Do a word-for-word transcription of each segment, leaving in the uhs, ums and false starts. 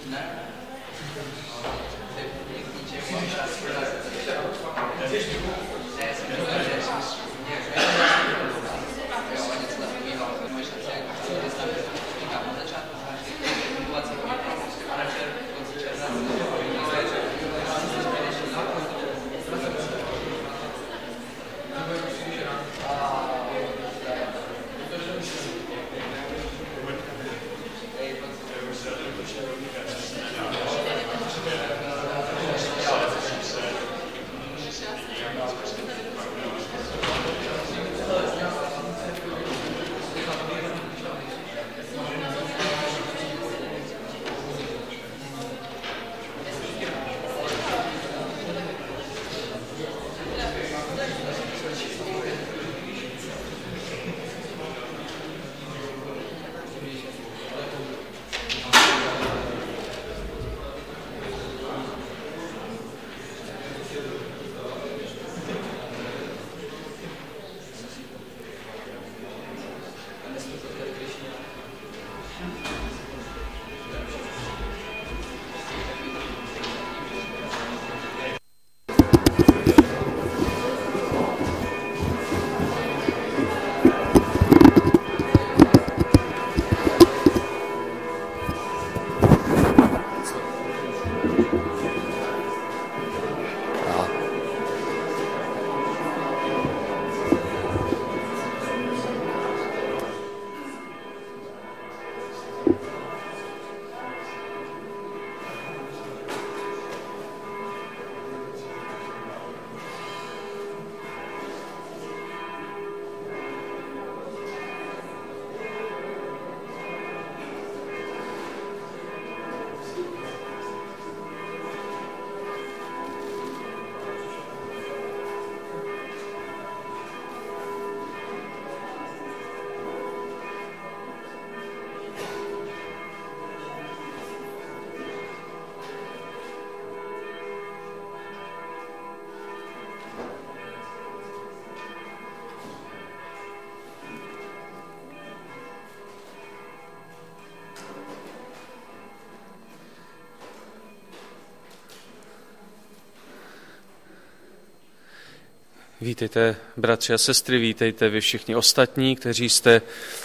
Vítejte, bratři a sestry, vítejte vy všichni ostatní, kteří jste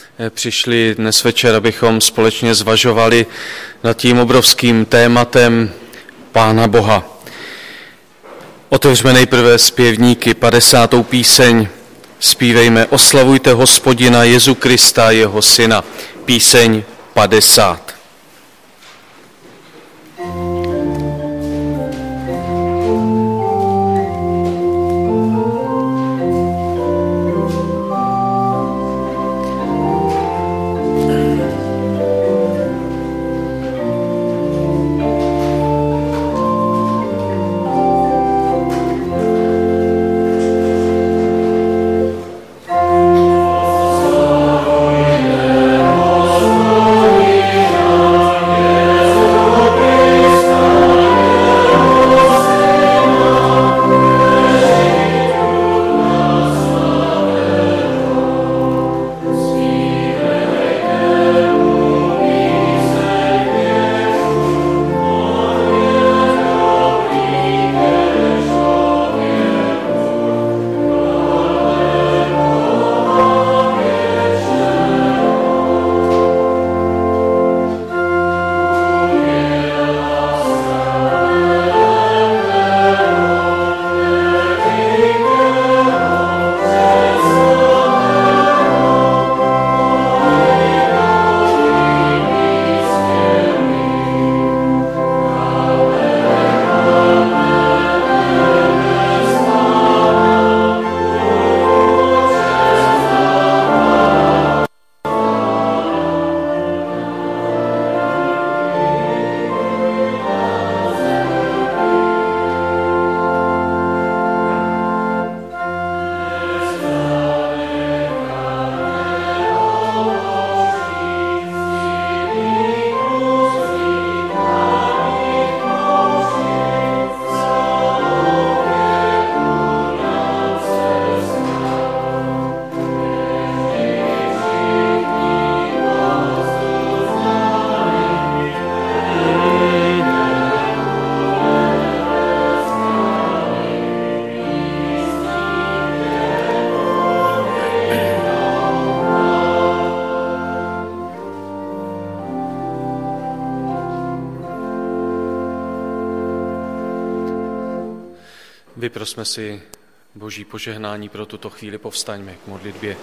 přišli dnes večer, abychom společně zvažovali nad tím obrovským tématem Pána Boha. Otevřme nejprve zpěvníky padesátou píseň. Zpívejme Oslavujte Hospodina Jezu Krista, jeho syna. Píseň padesát. Oh, yeah. Vyprosme si Boží požehnání pro tuto chvíli, povstaňme k modlitbě.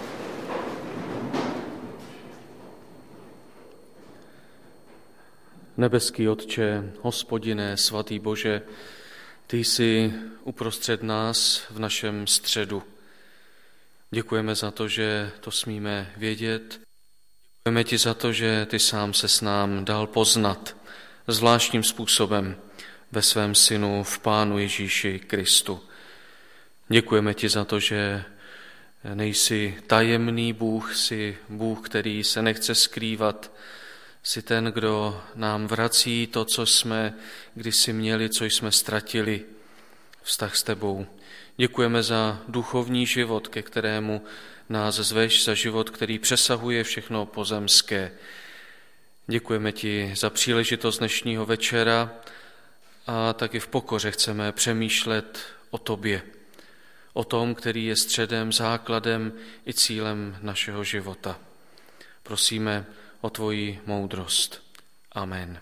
Nebeský Otče, Hospodine, svatý Bože, ty jsi uprostřed nás v našem středu. Děkujeme za to, že to smíme vědět. Děkujeme ti za to, že ty sám se s nám dal poznat zvláštním způsobem ve svém synu, v Pánu Ježíši Kristu. Děkujeme ti za to, že nejsi tajemný Bůh, jsi Bůh, který se nechce skrývat, jsi ten, kdo nám vrací to, co jsme kdysi měli, co jsme ztratili, vztah s tebou. Děkujeme za duchovní život, ke kterému nás zveš, za život, který přesahuje všechno pozemské. Děkujeme ti za příležitost dnešního večera a taky v pokoře chceme přemýšlet o tobě, o tom, který je středem, základem i cílem našeho života. Prosíme o tvoji moudrost. Amen.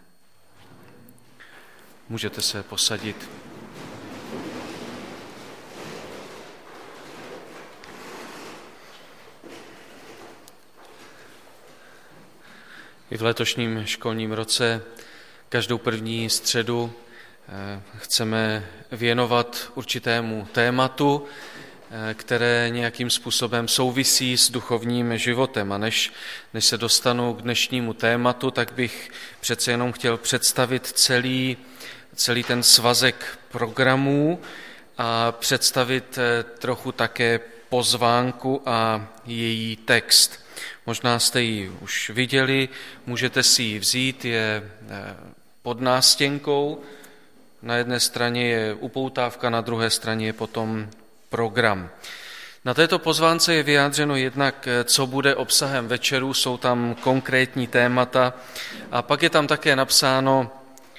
Můžete se posadit. I v letošním školním roce každou první středu chceme věnovat určitému tématu, které nějakým způsobem souvisí s duchovním životem. A než, než se dostanu k dnešnímu tématu, tak bych přece jenom chtěl představit celý, celý ten svazek programů a představit trochu také pozvánku a její text. Možná jste ji už viděli, můžete si ji vzít, je pod nástěnkou. Na jedné straně je upoutávka, na druhé straně je potom program. Na této pozvánce je vyjádřeno jednak, co bude obsahem večeru, jsou tam konkrétní témata a pak je tam také napsáno,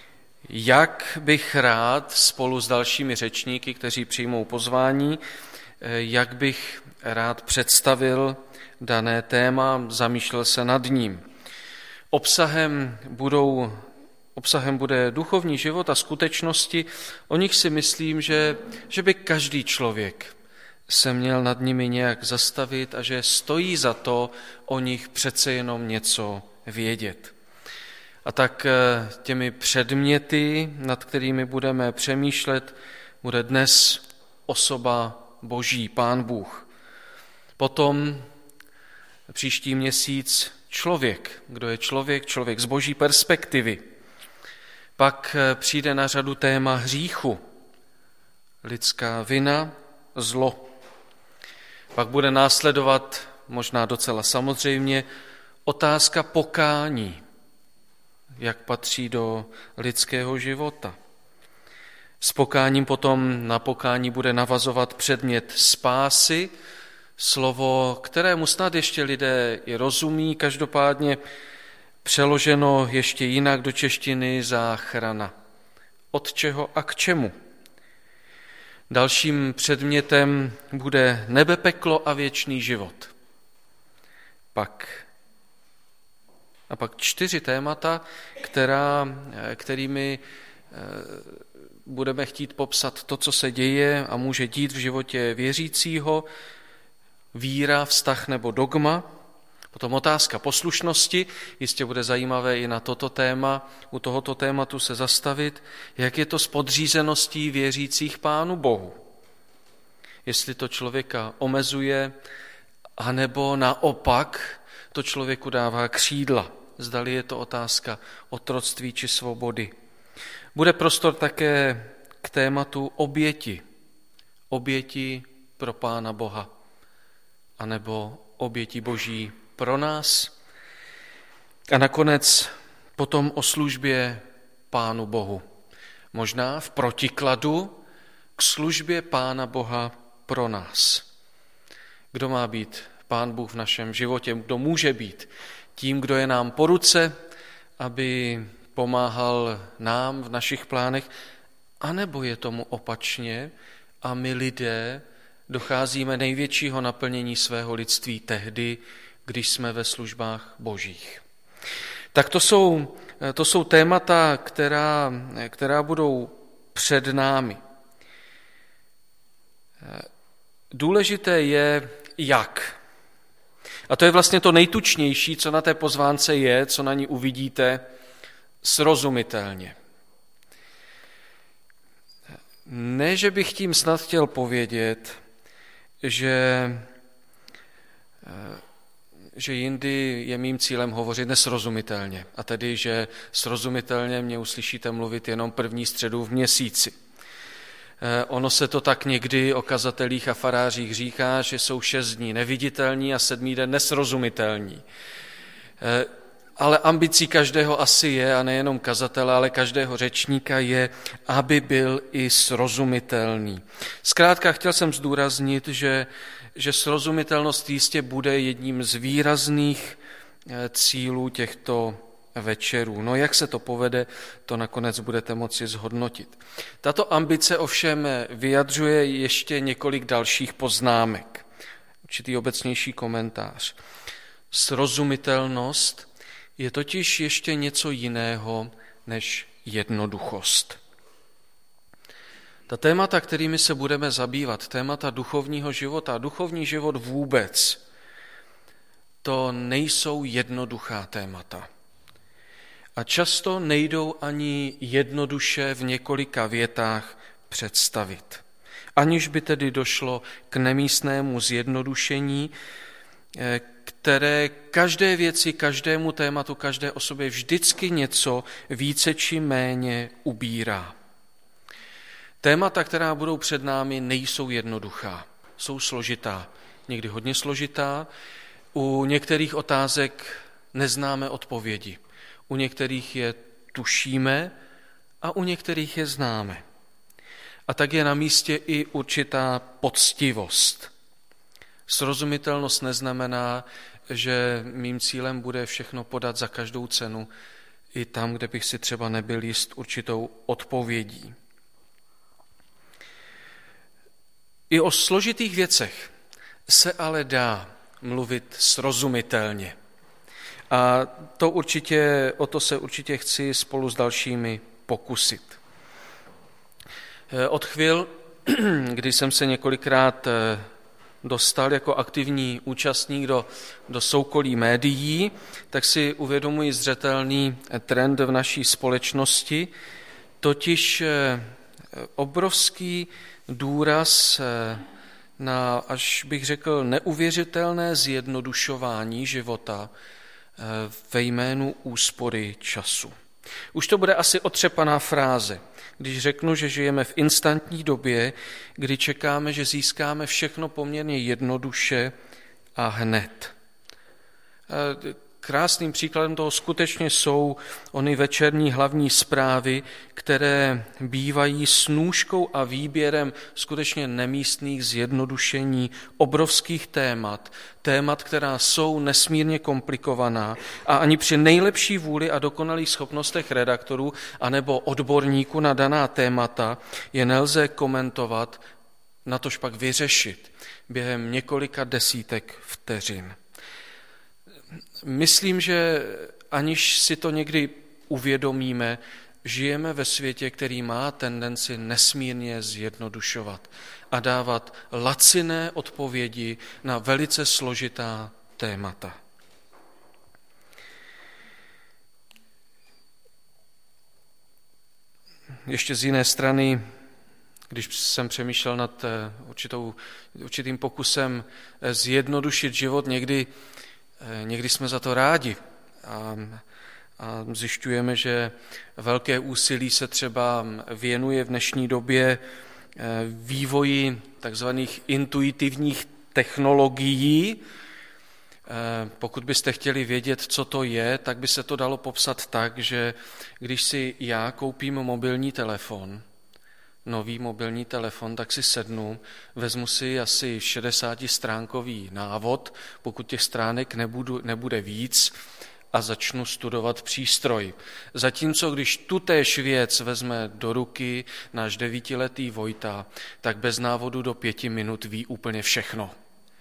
jak bych rád spolu s dalšími řečníky, kteří přijmou pozvání, jak bych rád představil dané téma, zamýšlel se nad ním. Obsahem budou Obsahem bude duchovní život a skutečnosti, o nich si myslím, že, že by každý člověk se měl nad nimi nějak zastavit a že stojí za to o nich přece jenom něco vědět. A tak těmi předměty, nad kterými budeme přemýšlet, bude dnes osoba Boží, Pán Bůh. Potom příští měsíc člověk. Kdo je člověk? Člověk z Boží perspektivy. Pak přijde na řadu téma hříchu, lidská vina, zlo. Pak bude následovat, možná docela samozřejmě, otázka pokání, jak patří do lidského života. S pokáním potom na pokání bude navazovat předmět spásy, slovo, kterému snad ještě lidé i rozumí, každopádně přeloženo ještě jinak do češtiny záchrana. Od čeho a k čemu? Dalším předmětem bude nebe, peklo a věčný život. Pak, a pak čtyři témata, která, kterými budeme chtít popsat to, co se děje a může dít v životě věřícího, víra, vztah nebo dogma. Potom otázka poslušnosti, jistě bude zajímavé i na toto téma, u tohoto tématu se zastavit, jak je to s podřízeností věřících Pánu Bohu. Jestli to člověka omezuje, anebo naopak to člověku dává křídla. Zdali je to otázka otroctví či svobody. Bude prostor také k tématu oběti. Oběti pro Pána Boha, anebo oběti Boží pro nás. A nakonec potom o službě Pánu Bohu. Možná v protikladu k službě Pána Boha pro nás. Kdo má být Pán Bůh v našem životě? Kdo může být tím, kdo je nám po ruce, aby pomáhal nám v našich plánech? A nebo je tomu opačně a my lidé docházíme největšího naplnění svého lidství tehdy, když jsme ve službách božích. Tak to jsou, to jsou témata, která, která budou před námi. Důležité je jak. A to je vlastně to nejtučnější, co na té pozvánce je, co na ní uvidíte, srozumitelně. Ne, že bych tím snad chtěl povědět, že, že jindy je mým cílem hovořit nesrozumitelně. A tedy, že srozumitelně mě uslyšíte mluvit jenom první středu v měsíci. Ono se to tak někdy o kazatelích a farářích říká, že jsou šest dní neviditelní a sedmý den nesrozumitelní. Ale ambicí každého asi je, a nejenom kazatele, ale každého řečníka je, aby byl i srozumitelný. Zkrátka chtěl jsem zdůraznit, že, že srozumitelnost jistě bude jedním z výrazných cílů těchto večerů. No jak se to povede, to nakonec budete moci zhodnotit. Tato ambice ovšem vyjadřuje ještě několik dalších poznámek. Určitý obecnější komentář. Srozumitelnost je totiž ještě něco jiného než jednoduchost. Ta témata, kterými se budeme zabývat, témata duchovního života, duchovní život vůbec, to nejsou jednoduchá témata. A často nejdou ani jednoduše v několika větách představit. Aniž by tedy došlo k nemístnému zjednodušení, které každé věci, každému tématu, každé osobě vždycky něco více či méně ubírá. Témata, která budou před námi, nejsou jednoduchá, jsou složitá, někdy hodně složitá. U některých otázek neznáme odpovědi, u některých je tušíme a u některých je známe. A tak je na místě i určitá poctivost. Srozumitelnost neznamená, že mým cílem bude všechno podat za každou cenu, i tam, kde bych si třeba nebyl jist určitou odpovědí. I o složitých věcech se ale dá mluvit srozumitelně. A to určitě, o to se určitě chci spolu s dalšími pokusit. Od chvil, kdy jsem se několikrát dostal jako aktivní účastník do, do soukolí médií, tak si uvědomuji zřetelný trend v naší společnosti, totiž obrovský důraz na, až bych řekl, neuvěřitelné zjednodušování života ve jménu úspory času. Už to bude asi otřepaná fráze, když řeknu, že žijeme v instantní době, kdy čekáme, že získáme všechno poměrně jednoduše a hned. Krásným příkladem toho skutečně jsou ony večerní hlavní zprávy, které bývají snůškou a výběrem skutečně nemístných zjednodušení obrovských témat, témat, která jsou nesmírně komplikovaná a ani při nejlepší vůli a dokonalých schopnostech redaktorů anebo odborníků na daná témata je nelze komentovat, natož pak vyřešit během několika desítek vteřin. Myslím, že aniž si to někdy uvědomíme, žijeme ve světě, který má tendenci nesmírně zjednodušovat a dávat laciné odpovědi na velice složitá témata. Ještě z jiné strany, když jsem přemýšlel nad určitou, určitým pokusem zjednodušit život, někdy Někdy jsme za to rádi a, a zjišťujeme, že velké úsilí se třeba věnuje v dnešní době vývoji takzvaných intuitivních technologií. Pokud byste chtěli vědět, co to je, tak by se to dalo popsat tak, že když si já koupím mobilní telefon, nový mobilní telefon, tak si sednu, vezmu si asi šedesátistránkový návod, pokud těch stránek nebudu, nebude víc, a začnu studovat přístroj. Zatímco když tutéž věc vezme do ruky náš devítiletý Vojta, tak bez návodu do pěti minut ví úplně všechno.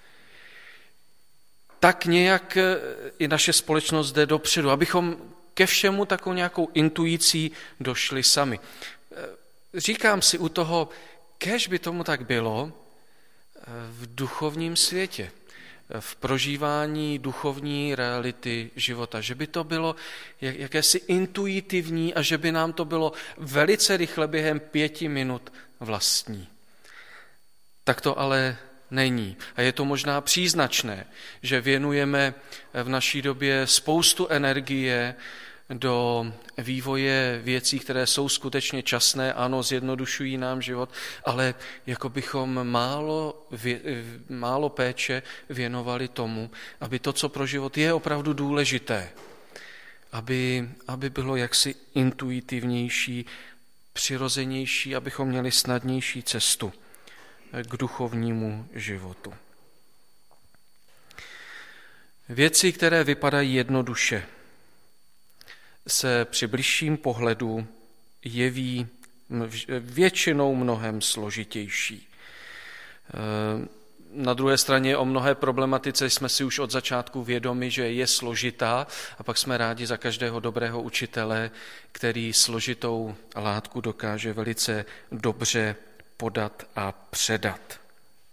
Tak nějak i naše společnost jde dopředu, abychom ke všemu takovou nějakou intuicí došli sami. Říkám si u toho, kéž by tomu tak bylo, v duchovním světě, v prožívání duchovní reality života. Že by to bylo jakési intuitivní a že by nám to bylo velice rychle během pěti minut vlastní. Tak to ale není. A je to možná příznačné, že věnujeme v naší době spoustu energie do vývoje věcí, které jsou skutečně časné, ano, zjednodušují nám život, ale jako bychom málo, málo péče věnovali tomu, aby to, co pro život je opravdu důležité, aby, aby bylo jaksi intuitivnější, přirozenější, abychom měli snadnější cestu k duchovnímu životu. Věci, které vypadají jednoduše, se při bližším pohledu jeví většinou mnohem složitější. Na druhé straně o mnohé problematice jsme si už od začátku vědomi, že je složitá, a pak jsme rádi za každého dobrého učitele, který složitou látku dokáže velice dobře podat a předat.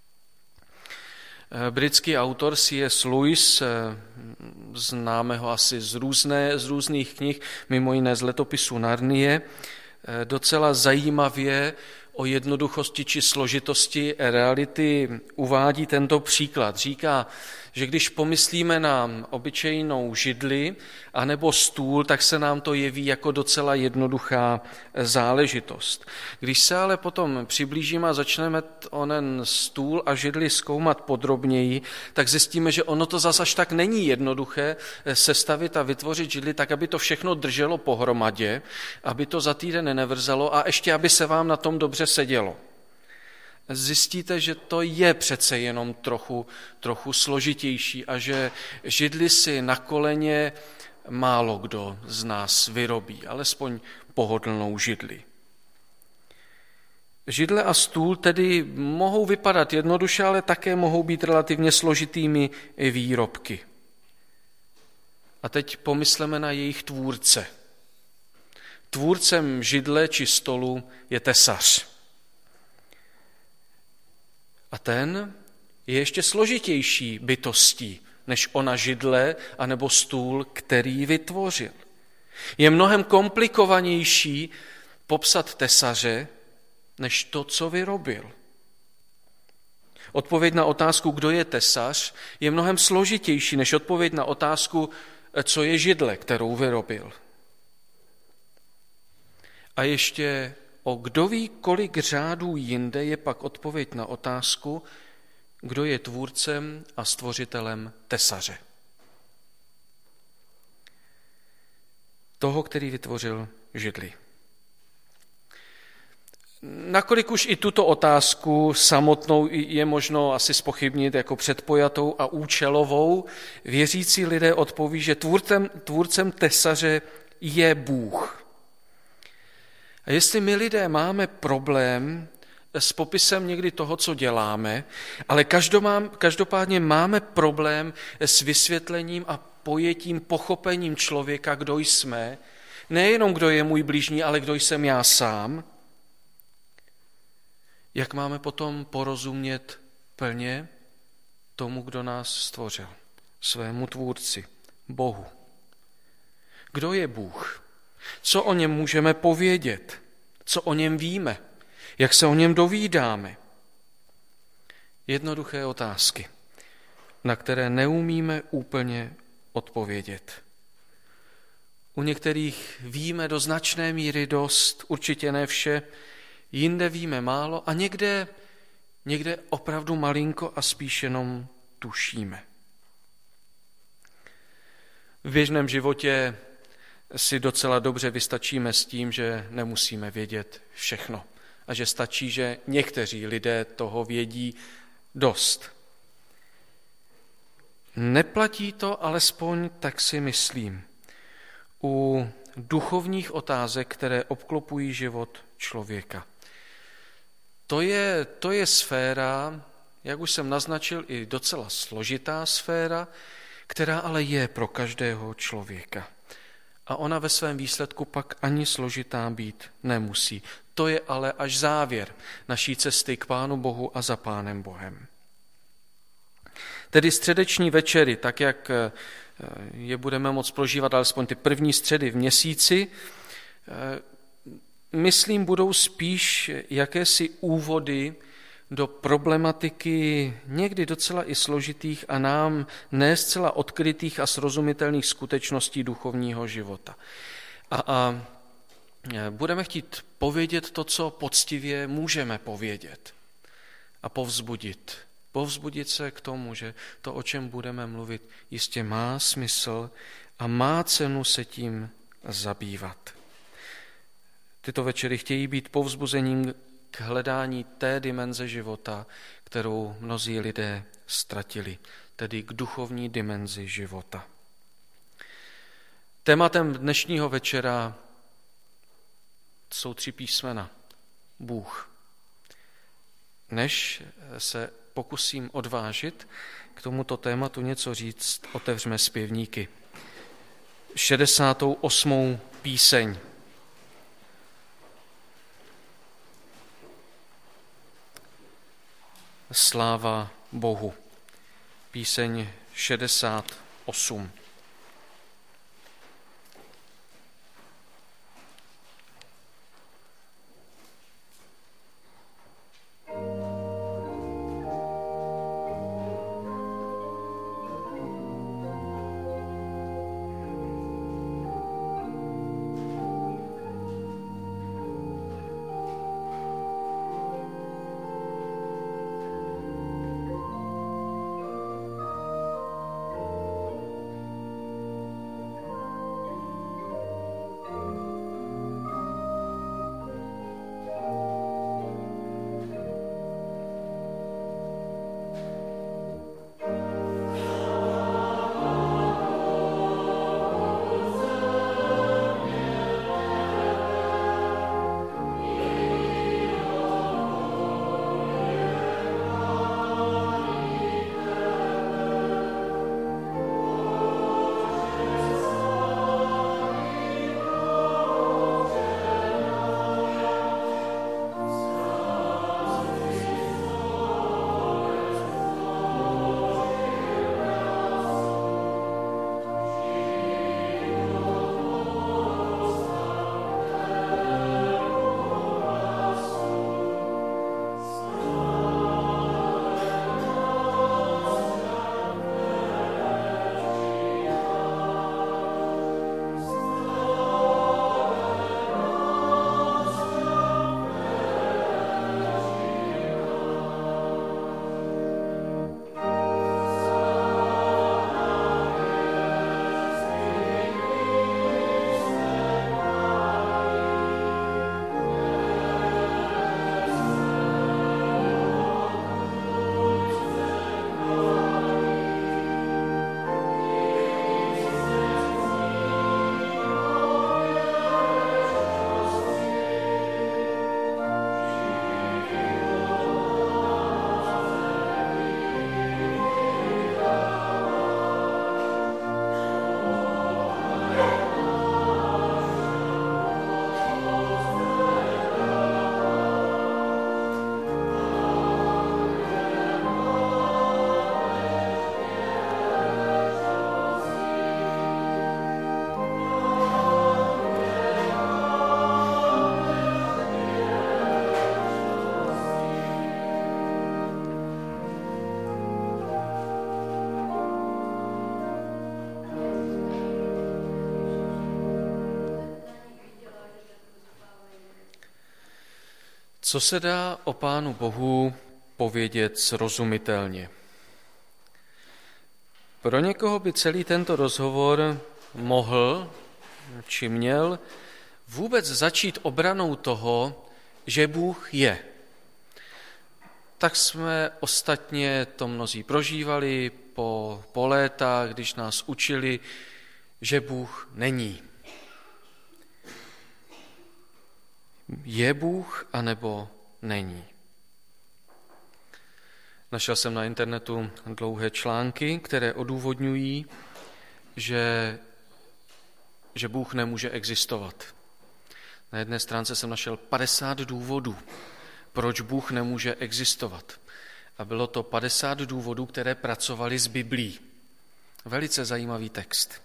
Britský autor C S Lewis, známe ho asi z, různé, z různých knih, mimo jiné z Letopisu Narnie, docela zajímavě o jednoduchosti či složitosti reality uvádí tento příklad. Říká, že když pomyslíme na obyčejnou židli anebo stůl, tak se nám to jeví jako docela jednoduchá záležitost. Když se ale potom přiblížíme a začneme onen stůl a židli zkoumat podrobněji, tak zjistíme, že ono to zas až tak není jednoduché sestavit a vytvořit židli tak, aby to všechno drželo pohromadě, aby to za týden nevrzalo a ještě, aby se vám na tom dobře sedělo. Zjistíte, že to je přece jenom trochu, trochu složitější a že židli si na koleně málo kdo z nás vyrobí, alespoň pohodlnou židli. Židle a stůl tedy mohou vypadat jednoduše, ale také mohou být relativně složitými výrobky. A teď pomysleme na jejich tvůrce. Tvůrcem židle či stolu je tesař. A ten je ještě složitější bytostí než ona židle anebo stůl, který vytvořil. Je mnohem komplikovanější popsat tesaře, než to, co vyrobil. Odpověď na otázku, kdo je tesař, je mnohem složitější než odpověď na otázku, co je židle, kterou vyrobil. A ještě o kdo ví, kolik řádů jinde je pak odpověď na otázku, kdo je tvůrcem a stvořitelem tesaře. Toho, který vytvořil židli. Nakolik už i tuto otázku samotnou je možno asi zpochybnit jako předpojatou a účelovou, věřící lidé odpoví, že tvůrcem, tvůrcem tesaře je Bůh. A jestli my lidé máme problém s popisem někdy toho, co děláme, ale každopádně máme problém s vysvětlením a pojetím, pochopením člověka, kdo jsme, nejenom kdo je můj bližní, ale kdo jsem já sám, jak máme potom porozumět plně tomu, kdo nás stvořil, svému tvůrci, Bohu. Kdo je Bůh? Co o něm můžeme povědět? Co o něm víme? Jak se o něm dovídáme? Jednoduché otázky, na které neumíme úplně odpovědět. U některých víme do značné míry dost, určitě ne vše, jinde víme málo a někde, někde opravdu malinko a spíš jenom tušíme. V běžném životě si docela dobře vystačíme s tím, že nemusíme vědět všechno a že stačí, že někteří lidé toho vědí dost. Neplatí to, alespoň tak si myslím, u duchovních otázek, které obklopují život člověka. To je, to je sféra, jak už jsem naznačil, i docela složitá sféra, která ale je pro každého člověka. A ona ve svém výsledku pak ani složitá být nemusí. To je ale až závěr naší cesty k Pánu Bohu a za Pánem Bohem. Tedy středeční večery, tak jak je budeme moct prožívat alespoň ty první středy v měsíci, myslím, budou spíš jakési úvody do problematiky někdy docela i složitých a nám ne zcela odkrytých a srozumitelných skutečností duchovního života. A, a budeme chtít povědět to, co poctivě můžeme povědět a povzbudit. Povzbudit se k tomu, že to, o čem budeme mluvit, jistě má smysl a má cenu se tím zabývat. Tyto večery chtějí být povzbuzením k hledání té dimenze života, kterou mnozí lidé ztratili, tedy k duchovní dimenzi života. Tématem dnešního večera jsou tři písmena. Bůh. Než se pokusím odvážit k tomuto tématu něco říct, otevřme zpěvníky. šedesátou osmou píseň. Sláva Bohu. Píseň šedesát osm. Co se dá o Pánu Bohu povědět srozumitelně? Pro někoho by celý tento rozhovor mohl, či měl, vůbec začít obranou toho, že Bůh je. Tak jsme ostatně to mnozí prožívali po, po léta, když nás učili, že Bůh není. Je Bůh, anebo není? Našel jsem na internetu dlouhé články, které odůvodňují, že, že Bůh nemůže existovat. Na jedné stránce jsem našel padesát důvodů, proč Bůh nemůže existovat. A bylo to padesát důvodů, které pracovali s Biblií. Velice zajímavý text.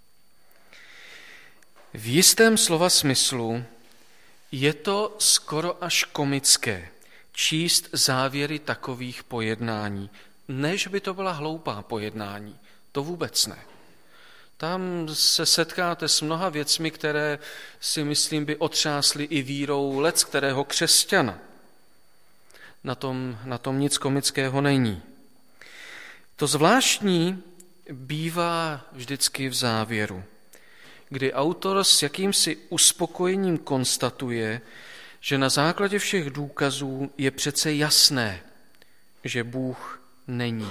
V jistém slova smyslu je to skoro až komické číst závěry takových pojednání, než by to byla hloupá pojednání. To vůbec ne. Tam se setkáte s mnoha věcmi, které si myslím by otřásly i vírou leckterého křesťana. Na tom, na tom nic komického není. To zvláštní bývá vždycky v závěru, kdy autor s jakýmsi uspokojením konstatuje, že na základě všech důkazů je přece jasné, že Bůh není.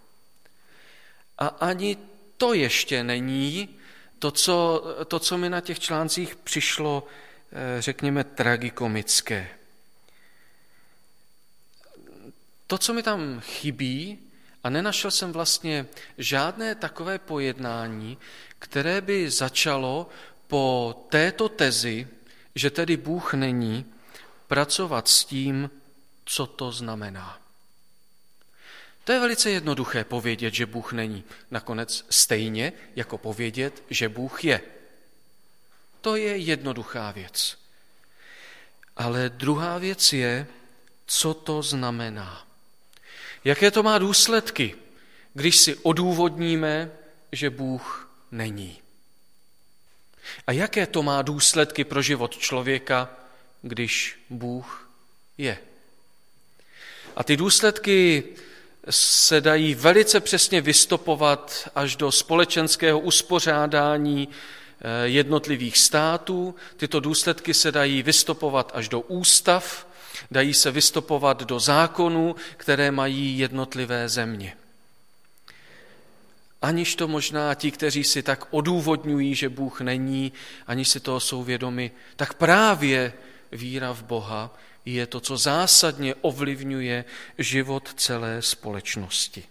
A ani to ještě není to, co, to, co mi na těch článcích přišlo, řekněme, tragikomické. To, co mi tam chybí, a nenašel jsem vlastně žádné takové pojednání, které by začalo po této tezi, že tedy Bůh není, pracovat s tím, co to znamená. To je velice jednoduché povědět, že Bůh není. Nakonec stejně jako povědět, že Bůh je. To je jednoduchá věc. Ale druhá věc je, co to znamená. Jaké to má důsledky, když si odůvodníme, že Bůh není? A jaké to má důsledky pro život člověka, když Bůh je? A ty důsledky se dají velice přesně vystopovat až do společenského uspořádání jednotlivých států. Tyto důsledky se dají vystopovat až do ústav, dají se vystopovat do zákonů, které mají jednotlivé země. Aniž to možná ti, kteří si tak odůvodňují, že Bůh není, aniž si toho jsou vědomi, tak právě víra v Boha je to, co zásadně ovlivňuje život celé společnosti.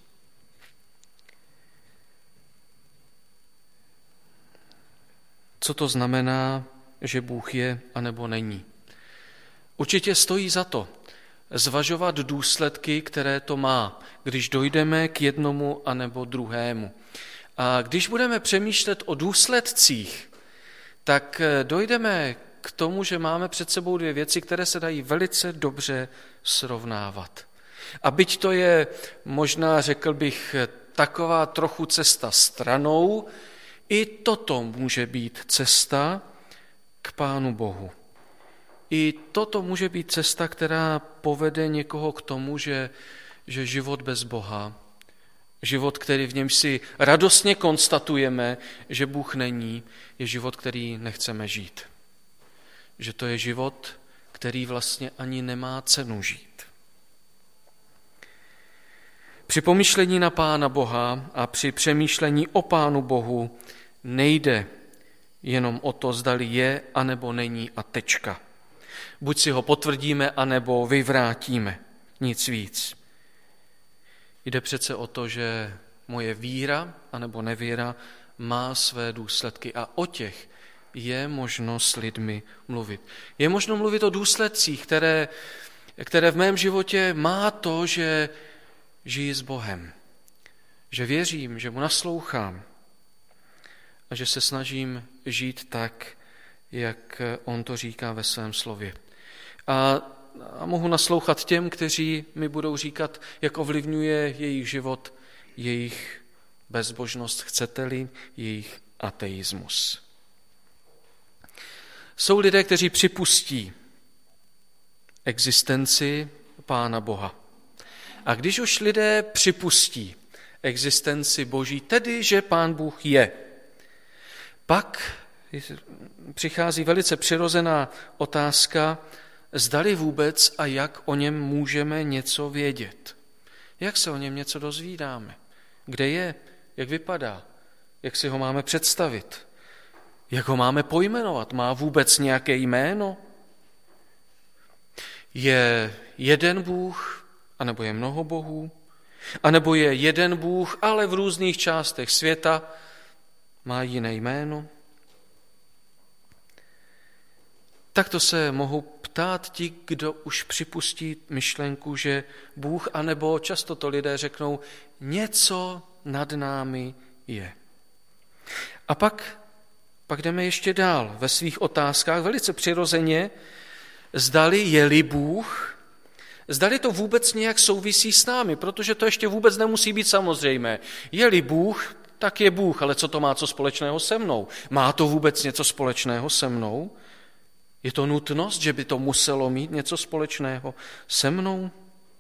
Co to znamená, že Bůh je anebo není? Určitě stojí za to zvažovat důsledky, které to má, když dojdeme k jednomu anebo druhému. A když budeme přemýšlet o důsledcích, tak dojdeme k tomu, že máme před sebou dvě věci, které se dají velice dobře srovnávat. A byť to je možná, řekl bych, taková trochu cesta stranou, i toto může být cesta k Pánu Bohu. I toto může být cesta, která povede někoho k tomu, že, že život bez Boha, život, který v něm si radostně konstatujeme, že Bůh není, je život, který nechceme žít. Že to je život, který vlastně ani nemá cenu žít. Při pomyšlení na Pána Boha a při přemýšlení o Pánu Bohu nejde jenom o to, zdali je, anebo není a tečka. Buď si ho potvrdíme, anebo vyvrátíme. Nic víc. Jde přece o to, že moje víra, anebo nevíra, má své důsledky a o těch je možno s lidmi mluvit. Je možno mluvit o důsledcích, které, které v mém životě má to, že žiji s Bohem. Že věřím, že mu naslouchám a že se snažím žít tak, jak on to říká ve svém slově. A, a mohu naslouchat těm, kteří mi budou říkat, jak ovlivňuje jejich život, jejich bezbožnost, chcete-li, jejich ateismus. Jsou lidé, kteří připustí existenci Pána Boha. A když už lidé připustí existenci Boží, tedy, že Pán Bůh je, pak přichází velice přirozená otázka, zdali vůbec a jak o něm můžeme něco vědět. Jak se o něm něco dozvídáme? Kde je? Jak vypadá? Jak si ho máme představit? Jak ho máme pojmenovat? Má vůbec nějaké jméno? Je jeden Bůh, anebo je mnoho bohů? Anebo je jeden Bůh, ale v různých částech světa má jiné jméno? Takto se mohu ptát ptát ti, kdo už připustí myšlenku, že Bůh, anebo často to lidé řeknou, něco nad námi je. A pak, pak jdeme ještě dál ve svých otázkách, velice přirozeně, zdali je-li Bůh, zdali to vůbec nějak souvisí s námi, protože to ještě vůbec nemusí být samozřejmé. Je-li Bůh, tak je Bůh, ale co to má co společného se mnou? Má to vůbec něco společného se mnou? Je to nutnost, že by to muselo mít něco společného se mnou?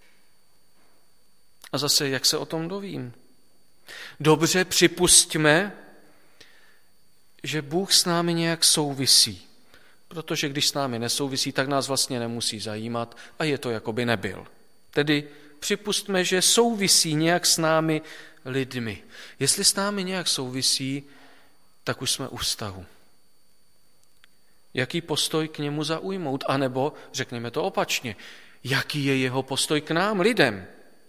A zase, jak se o tom dovím? Dobře, připustíme, že Bůh s námi nějak souvisí, protože když s námi nesouvisí, tak nás vlastně nemusí zajímat a je to, jako by nebyl. Tedy připustme, že souvisí nějak s námi lidmi. Jestli s námi nějak souvisí, tak už jsme u vztahu. Jaký postoj k němu zaujmout? A nebo, řekněme to opačně, jaký je jeho postoj k nám, lidem?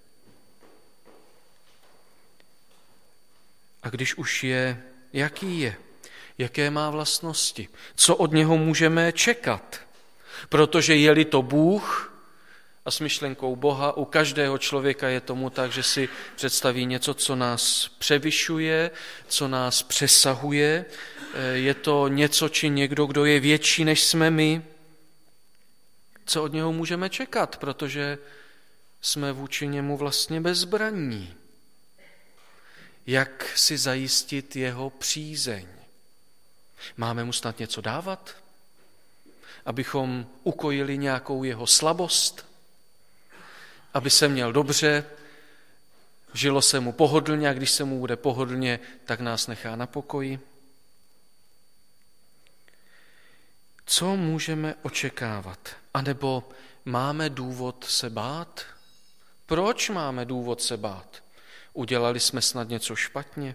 A když už je, jaký je? Jaké má vlastnosti? Co od něho můžeme čekat? Protože je-li to Bůh, a s myšlenkou Boha u každého člověka je tomu tak, že si představí něco, co nás převyšuje, co nás přesahuje. Je to něco či někdo, kdo je větší, než jsme my. Co od něho můžeme čekat, protože jsme vůči němu vlastně bezbranní. Jak si zajistit jeho přízeň? Máme mu snad něco dávat? Abychom ukojili nějakou jeho slabost? Aby se měl dobře, žilo se mu pohodlně a když se mu bude pohodlně, tak nás nechá na pokoji. Co můžeme očekávat? A nebo máme důvod se bát? Proč máme důvod se bát? Udělali jsme snad něco špatně?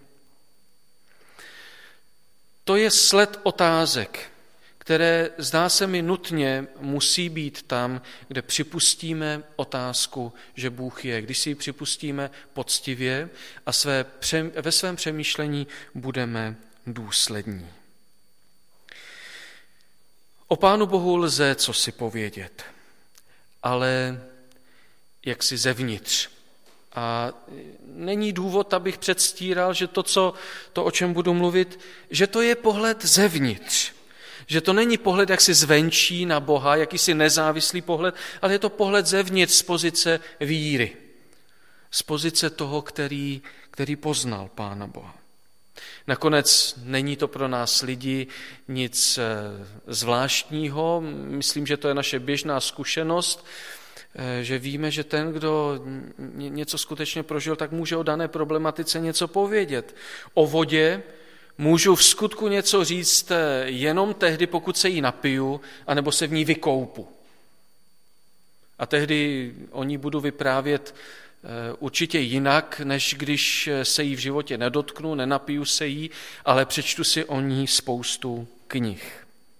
To je sled otázek, které zdá se mi nutně musí být tam, kde připustíme otázku, že Bůh je. Když si ji připustíme poctivě a své, ve svém přemýšlení budeme důslední. O Pánu Bohu lze co si povědět, ale jaksi zevnitř. A není důvod, abych předstíral, že to, co, to, o čem budu mluvit, že to je pohled zevnitř. Že to není pohled jaksi zvenčí na Boha, jakýsi nezávislý pohled, ale je to pohled zevnitř z pozice víry. Z pozice toho, který, který poznal Pána Boha. Nakonec není to pro nás lidi nic zvláštního, myslím, že to je naše běžná zkušenost, že víme, že ten, kdo něco skutečně prožil, tak může o dané problematice něco povědět. O vodě můžu v skutku něco říct jenom tehdy, pokud se jí napiju, anebo se v ní vykoupu. A tehdy o ní budu vyprávět určitě jinak, než když se jí v životě nedotknu, nenapiju se jí, ale přečtu si o ní spoustu knih.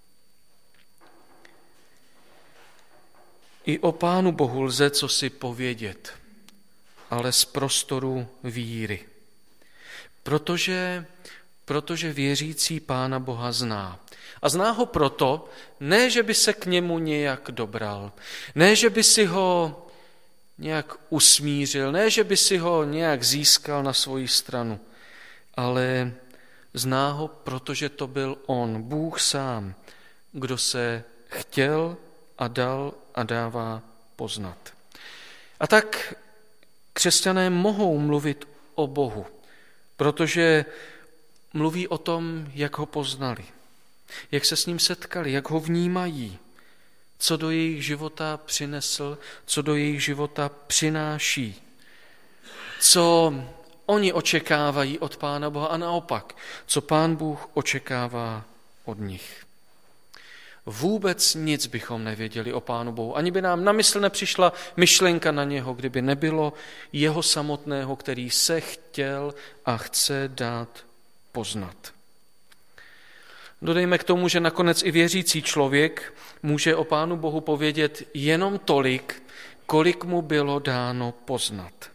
I o Pánu Bohu lze co si povědět, ale z prostoru víry. Protože, protože věřící Pána Boha zná. A zná ho proto, ne, že by se k němu nějak dobral, ne, že by si ho nějak usmířil, ne, že by si ho nějak získal na svoji stranu, ale zná ho, protože to byl on, Bůh sám, kdo se chtěl a dal a dává poznat. A tak křesťané mohou mluvit o Bohu, protože mluví o tom, jak ho poznali, jak se s ním setkali, jak ho vnímají, co do jejich života přinesl, co do jejich života přináší, co oni očekávají od Pána Boha a naopak, co Pán Bůh očekává od nich. Vůbec nic bychom nevěděli o Pánu Bohu, ani by nám na mysl nepřišla myšlenka na něho, kdyby nebylo jeho samotného, který se chtěl a chce dát poznat. Dodejme k tomu, že nakonec i věřící člověk může o Pánu Bohu povědět jenom tolik, kolik mu bylo dáno poznat.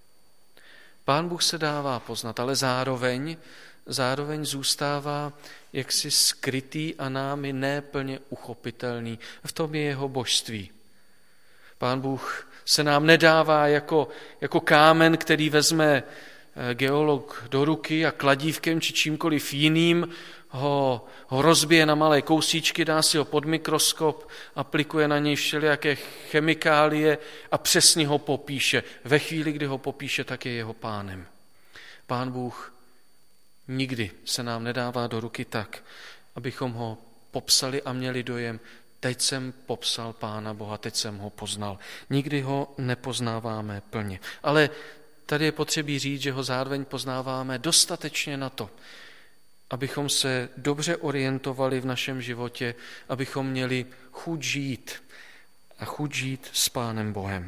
Pán Bůh se dává poznat, ale zároveň, zároveň zůstává jaksi skrytý a námi neplně uchopitelný. V tom je jeho božství. Pán Bůh se nám nedává jako, jako kámen, který vezme geolog do ruky a kladívkem či čímkoliv jiným ho, ho rozbije na malé kousíčky, dá si ho pod mikroskop, aplikuje na něj všelijaké chemikálie a přesně ho popíše. Ve chvíli, kdy ho popíše, tak je jeho pánem. Pán Bůh nikdy se nám nedává do ruky tak, abychom ho popsali a měli dojem, teď jsem popsal Pána Boha, teď jsem ho poznal. Nikdy ho nepoznáváme plně. Ale tady je potřebí říct, že ho zároveň poznáváme dostatečně na to, abychom se dobře orientovali v našem životě, abychom měli chuť žít a chuť žít s Pánem Bohem.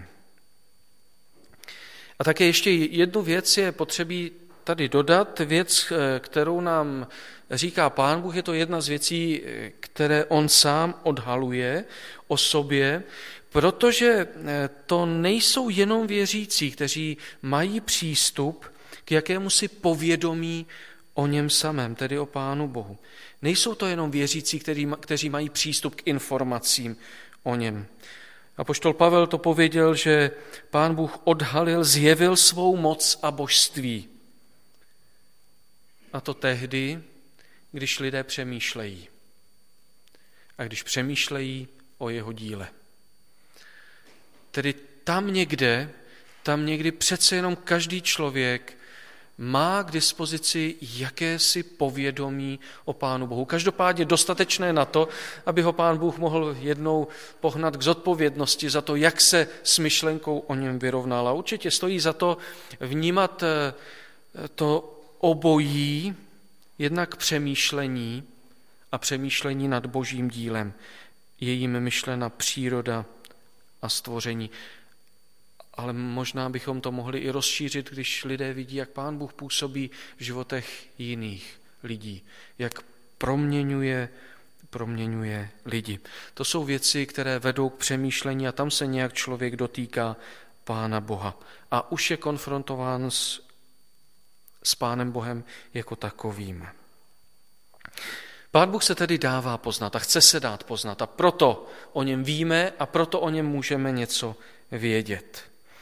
A také ještě jednu věc je potřebí tady dodat, věc, kterou nám říká Pán Bůh, je to jedna z věcí, které on sám odhaluje o sobě, protože to nejsou jenom věřící, kteří mají přístup k jakémusi povědomí o něm samém, tedy o Pánu Bohu. Nejsou to jenom věřící, kteří, kteří mají přístup k informacím o něm. Apoštol Pavel to pověděl, že Pán Bůh odhalil, zjevil svou moc a božství. A to tehdy, když lidé přemýšlejí. A když přemýšlejí o jeho díle. Tedy tam někde, tam někdy přece jenom každý člověk má k dispozici jakési povědomí o Pánu Bohu. Každopádně dostatečné na to, aby ho Pán Bůh mohl jednou pohnat k zodpovědnosti za to, jak se s myšlenkou o něm vyrovnal. A určitě stojí za to vnímat to obojí, jednak přemýšlení a přemýšlení nad Božím dílem. Je jim myšlena příroda a stvoření. Ale možná bychom to mohli i rozšířit, když lidé vidí, jak Pán Bůh působí v životech jiných lidí, jak proměňuje, proměňuje lidi. To jsou věci, které vedou k přemýšlení a tam se nějak člověk dotýká Pána Boha. A už je konfrontován s, s Pánem Bohem jako takovým. Pán Bůh se tedy dává poznat a chce se dát poznat a proto o něm víme a proto o něm můžeme něco vědět.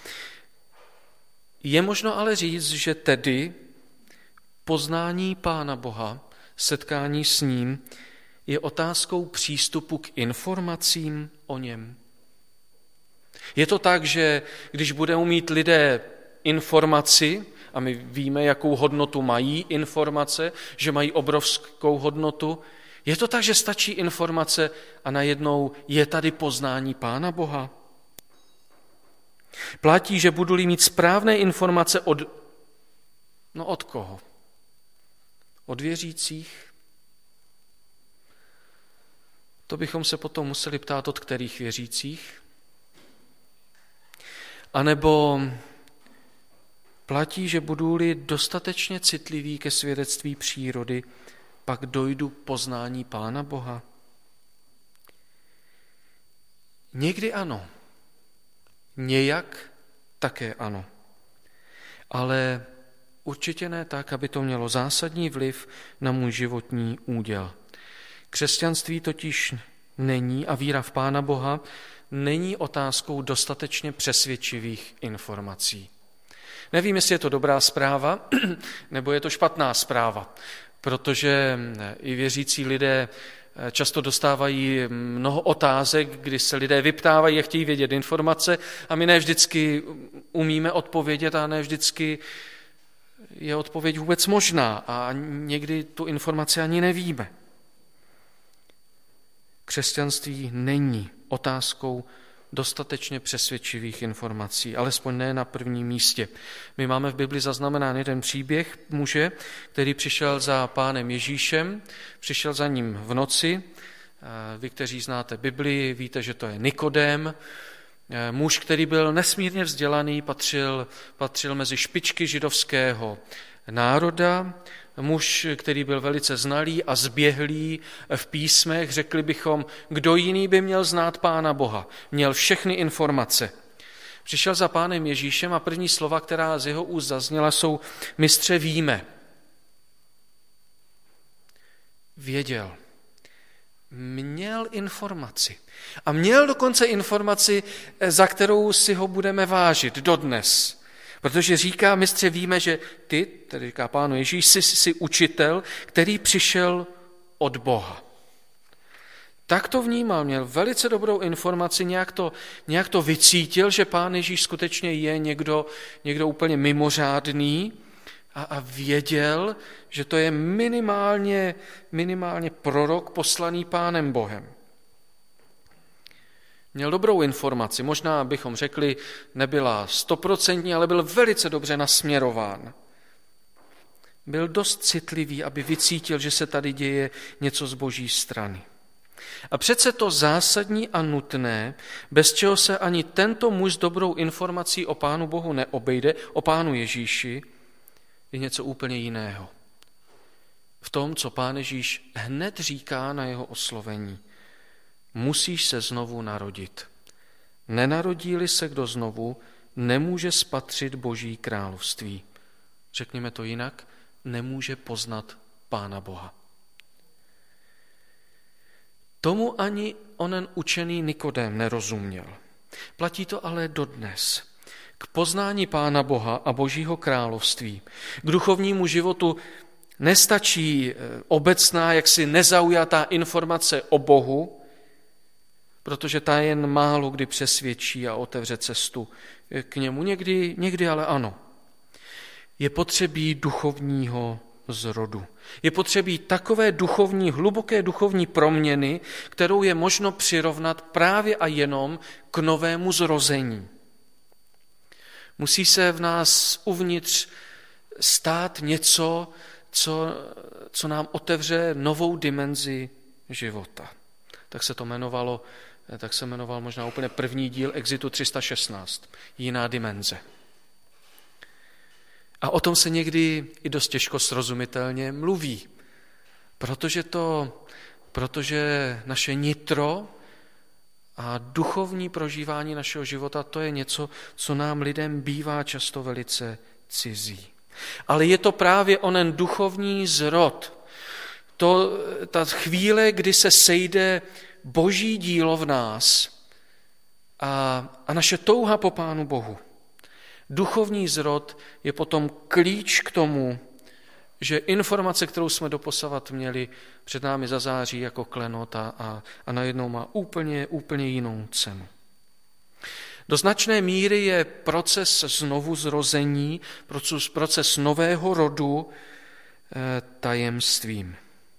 Je možno ale říct, že tedy poznání Pána Boha, setkání s ním, je otázkou přístupu k informacím o něm. Je to tak, že když budou mít lidé informaci, a my víme, jakou hodnotu mají informace, že mají obrovskou hodnotu, je to tak, že stačí informace a najednou je tady poznání Pána Boha? Platí, že budu-li mít správné informace od... No od koho? Od věřících? To bychom se potom museli ptát, od kterých věřících? A nebo platí, že budu-li dostatečně citlivý ke svědectví přírody, pak dojdu k poznání Pána Boha? Někdy ano. Nějak také ano. Ale určitě ne tak, aby to mělo zásadní vliv na můj životní úděl. Křesťanství totiž není a víra v Pána Boha není otázkou dostatečně přesvědčivých informací. Nevím, jestli je to dobrá zpráva, nebo je to špatná zpráva, protože i věřící lidé často dostávají mnoho otázek, kdy se lidé vyptávají a chtějí vědět informace a my ne vždycky umíme odpovědět a ne vždycky je odpověď vůbec možná a někdy tu informaci ani nevíme. Křesťanství není otázkou dostatečně přesvědčivých informací, alespoň ne na prvním místě. My máme v Bibli zaznamenán jeden příběh muže, který přišel za Pánem Ježíšem, přišel za ním v noci. Vy, kteří znáte Bibli, víte, že to je Nikodém, muž, který byl nesmírně vzdělaný, patřil, patřil mezi špičky židovského národa, muž, který byl velice znalý a zběhlý v písmech, řekli bychom, kdo jiný by měl znát Pána Boha, měl všechny informace. Přišel za Pánem Ježíšem a první slova, která z jeho úst zazněla, jsou: Mistře, víme. věděl. Měl informaci. A měl dokonce informaci, za kterou si ho budeme vážit dodnes. Protože říká, mistře, víme, že ty, tedy říká Pánu Ježíš, jsi, jsi učitel, který přišel od Boha. Tak to vnímal, měl velice dobrou informaci, nějak to, nějak to vycítil, že Pán Ježíš skutečně je někdo, někdo úplně mimořádný a, a věděl, že to je minimálně, minimálně prorok poslaný Pánem Bohem. Měl dobrou informaci, možná bychom řekli, nebyla stoprocentní, ale byl velice dobře nasměrován. Byl dost citlivý, aby vycítil, že se tady děje něco z Boží strany. A přece to zásadní a nutné, bez čeho se ani tento muž s dobrou informací o Pánu Bohu neobejde, o Pánu Ježíši, je něco úplně jiného. V tom, co Pán Ježíš hned říká na jeho oslovení. Musíš se znovu narodit. Nenarodí-li se kdo znovu, nemůže spatřit Boží království. Řekněme to jinak, nemůže poznat Pána Boha. Tomu ani onen učený Nikodém nerozuměl. Platí to ale dodnes. K poznání Pána Boha a Božího království, k duchovnímu životu nestačí obecná, jaksi nezaujatá informace o Bohu, protože ta jen málo kdy přesvědčí a otevře cestu k němu. Někdy, někdy ale ano. Je potřebí duchovního zrodu. Je potřebí takové duchovní, hluboké duchovní proměny, kterou je možno přirovnat právě a jenom k novému zrození. Musí se v nás uvnitř stát něco, co, co nám otevře novou dimenzi života. Tak se to jmenovalo, tak se jmenoval možná úplně první díl Exitu tři sta šestnáct. Jiná dimenze. A o tom se někdy i dost těžko srozumitelně mluví, protože, to, protože naše nitro a duchovní prožívání našeho života, to je něco, co nám lidem bývá často velice cizí. Ale je to právě onen duchovní zrod, to, ta chvíle, kdy se sejde Boží dílo v nás a, a naše touha po Pánu Bohu. Duchovní zrod je potom klíč k tomu, že informace, kterou jsme doposavat měli, před námi zazáří jako klenot a, a, a najednou má úplně, úplně jinou cenu. Do značné míry je proces znovuzrození, proces, proces nového rodu e, tajemstvím.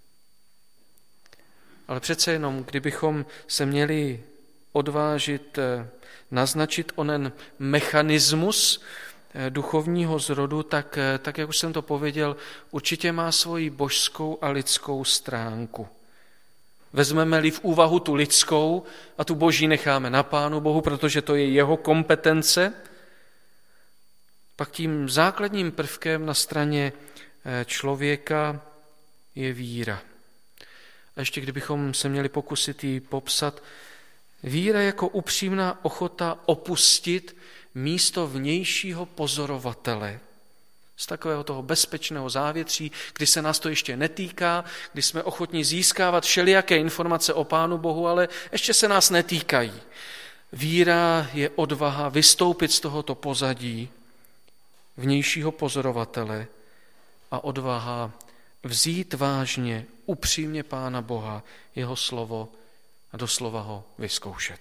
Ale přece jenom, kdybychom se měli odvážit naznačit onen mechanismus duchovního zrodu, tak, tak jak už jsem to pověděl, určitě má svoji božskou a lidskou stránku. Vezmeme-li v úvahu tu lidskou a tu boží necháme na Pánu Bohu, protože to je jeho kompetence, pak tím základním prvkem na straně člověka je víra. A ještě kdybychom se měli pokusit ji popsat, víra jako upřímná ochota opustit místo vnějšího pozorovatele z takového toho bezpečného závětří, kdy se nás to ještě netýká, kdy jsme ochotní získávat všelijaké informace o Pánu Bohu, ale ještě se nás netýkají. Víra je odvaha vystoupit z tohoto pozadí vnějšího pozorovatele a odvaha vzít vážně, upřímně Pána Boha, jeho slovo a doslova ho vyzkoušet.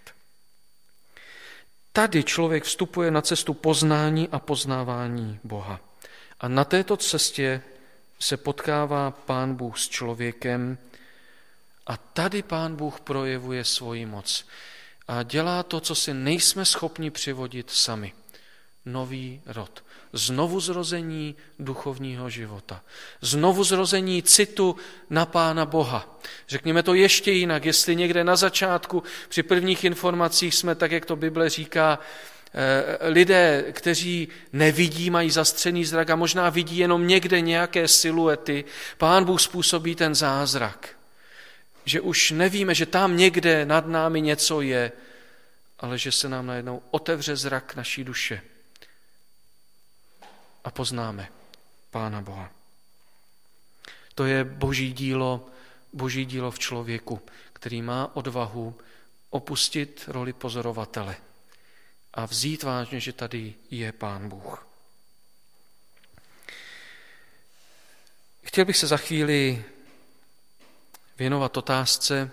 Tady člověk vstupuje na cestu poznání a poznávání Boha. A na této cestě se potkává Pán Bůh s člověkem a tady Pán Bůh projevuje svoji moc. A dělá to, co si nejsme schopni přivodit sami. Nový rod. Znovuzrození duchovního života. Znovuzrození citu na Pána Boha. Řekněme to ještě jinak, jestli někde na začátku při prvních informacích jsme, tak jak to Bible říká, lidé, kteří nevidí, mají zastřený zrak a možná vidí jenom někde nějaké siluety, Pán Bůh způsobí ten zázrak. Že už nevíme, že tam někde nad námi něco je, ale že se nám najednou otevře zrak naší duše a poznáme Pána Boha. To je boží dílo boží dílo v člověku, který má odvahu opustit roli pozorovatele a vzít vážně, že tady je Pán Bůh. Chtěl bych se za chvíli věnovat otázce,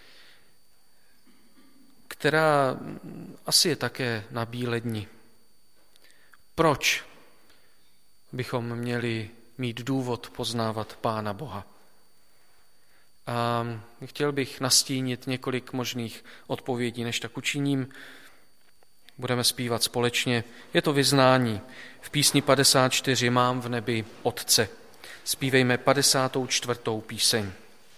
která asi je také na bílé dni. Proč bychom měli mít důvod poznávat Pána Boha? A chtěl bych nastínit několik možných odpovědí, než tak učiním. Budeme zpívat společně. Je to vyznání. V písni padesát čtyři Mám v nebi Otce. Zpívejme padesátou čtvrtou píseň.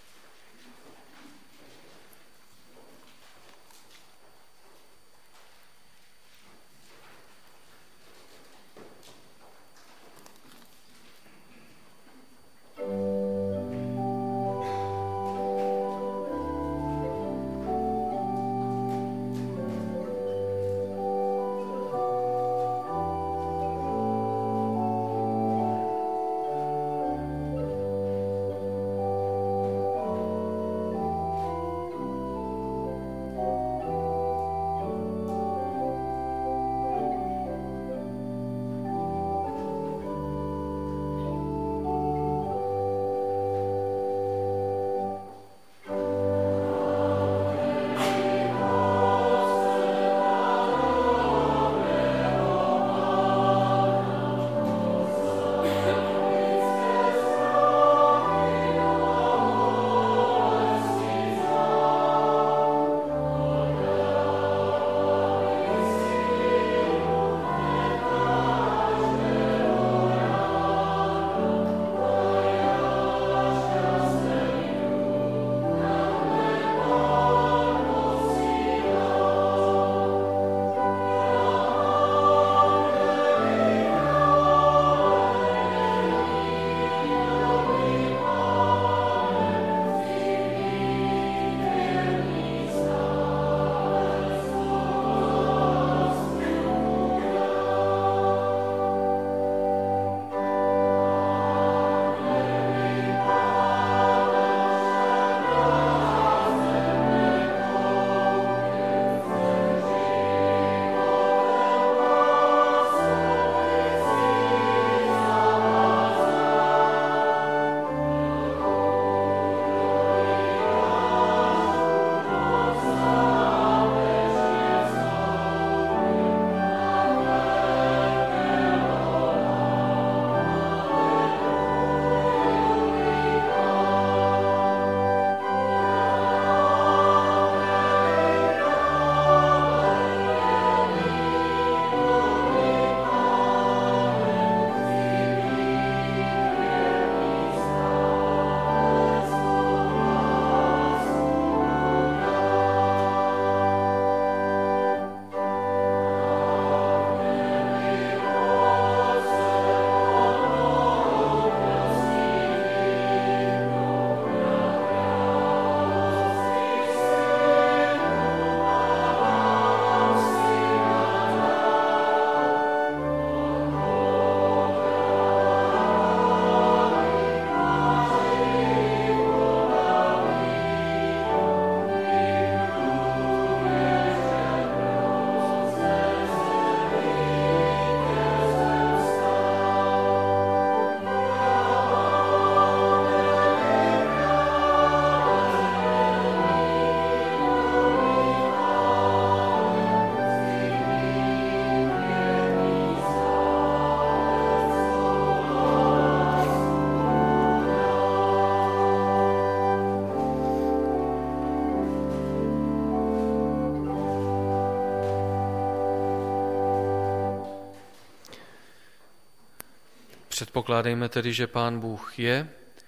Předpokládejme tedy, že Pán Bůh je,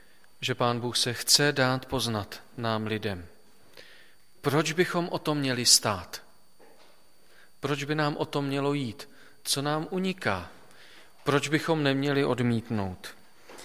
že Pán Bůh se chce dát poznat nám lidem. Proč bychom o tom měli stát? Proč by nám o tom mělo jít? Co nám uniká? Proč bychom neměli odmítnout?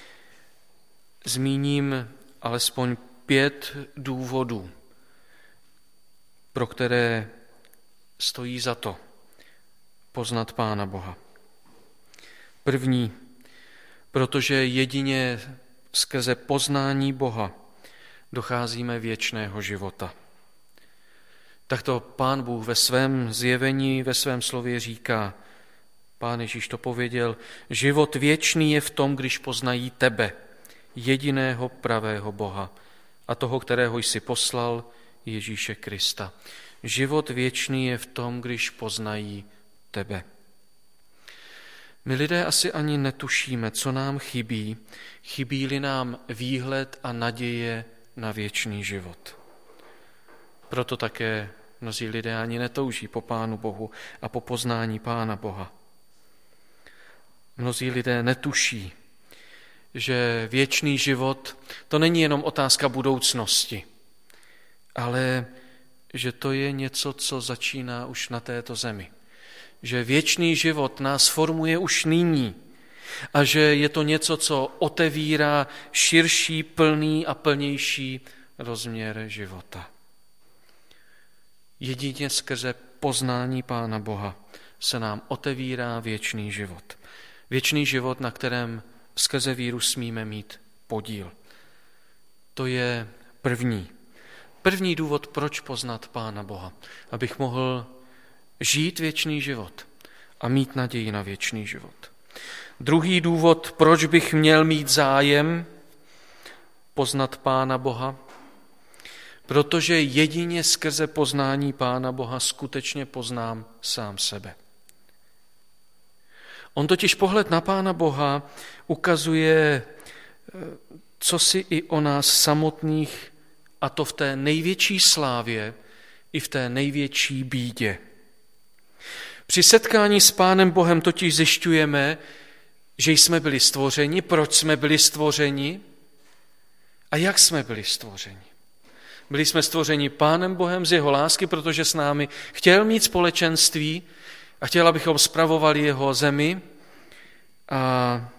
Zmíním alespoň pět důvodů, pro které stojí za to poznat Pána Boha. První, protože jedině skrze poznání Boha docházíme věčného života. Takto Pán Bůh ve svém zjevení, ve svém slově říká, Pán Ježíš to pověděl, život věčný je v tom, když poznají tebe, jediného pravého Boha a toho, kterého jsi poslal, Ježíše Krista. Život věčný je v tom, když poznají tebe. My lidé asi ani netušíme, co nám chybí, chybí-li nám výhled a naděje na věčný život. Proto také mnozí lidé ani netouží po Pánu Bohu a po poznání Pána Boha. Mnozí lidé netuší, že věčný život to není jenom otázka budoucnosti, ale že to je něco, co začíná už na této zemi. Že věčný život nás formuje už nyní a že je to něco, co otevírá širší, plný a plnější rozměr života. Jedině skrze poznání Pána Boha se nám otevírá věčný život. Věčný život, na kterém skrze víru smíme mít podíl. To je první. První důvod, proč poznat Pána Boha. Abych mohl žít věčný život a mít naději na věčný život. Druhý důvod, proč bych měl mít zájem poznat Pána Boha, protože jedině skrze poznání Pána Boha skutečně poznám sám sebe. On totiž pohled na Pána Boha ukazuje, co si i o nás samotných, a to v té největší slávě i v té největší bídě. Při setkání s Pánem Bohem totiž zjišťujeme, že jsme byli stvořeni, proč jsme byli stvořeni a jak jsme byli stvořeni. Byli jsme stvořeni Pánem Bohem z jeho lásky, protože s námi chtěl mít společenství a chtěl, abychom spravovali jeho zemi a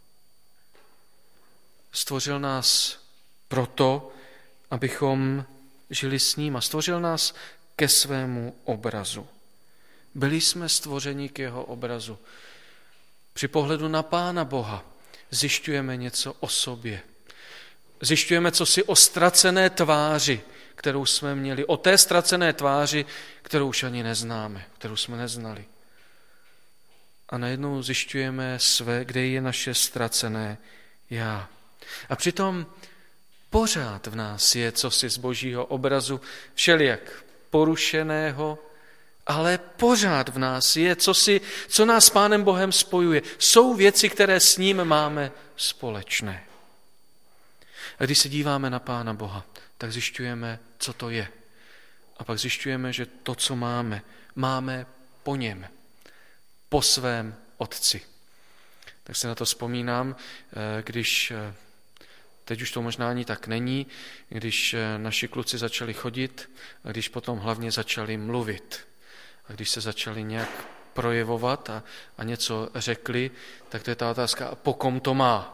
stvořil nás proto, abychom žili s ním a stvořil nás ke svému obrazu. Byli jsme stvořeni k jeho obrazu. Při pohledu na Pána Boha zjišťujeme něco o sobě. Zjišťujeme cosi o ztracené tváři, kterou jsme měli. O té ztracené tváři, kterou už ani neznáme, kterou jsme neznali. A najednou zjišťujeme své, kde je naše ztracené já. A přitom pořád v nás je cosi z Božího obrazu, všelijak porušeného, ale pořád v nás je cosi, co nás s Pánem Bohem spojuje. Jsou věci, které s ním máme společné. A když se díváme na Pána Boha, tak zjišťujeme, co to je. A pak zjišťujeme, že to, co máme, máme po něm, po svém Otci. Tak si na to vzpomínám, když, teď už to možná ani tak není, když naši kluci začali chodit a když potom hlavně začali mluvit. A když se začali nějak projevovat a, a něco řekli, tak to je ta otázka, po kom to má?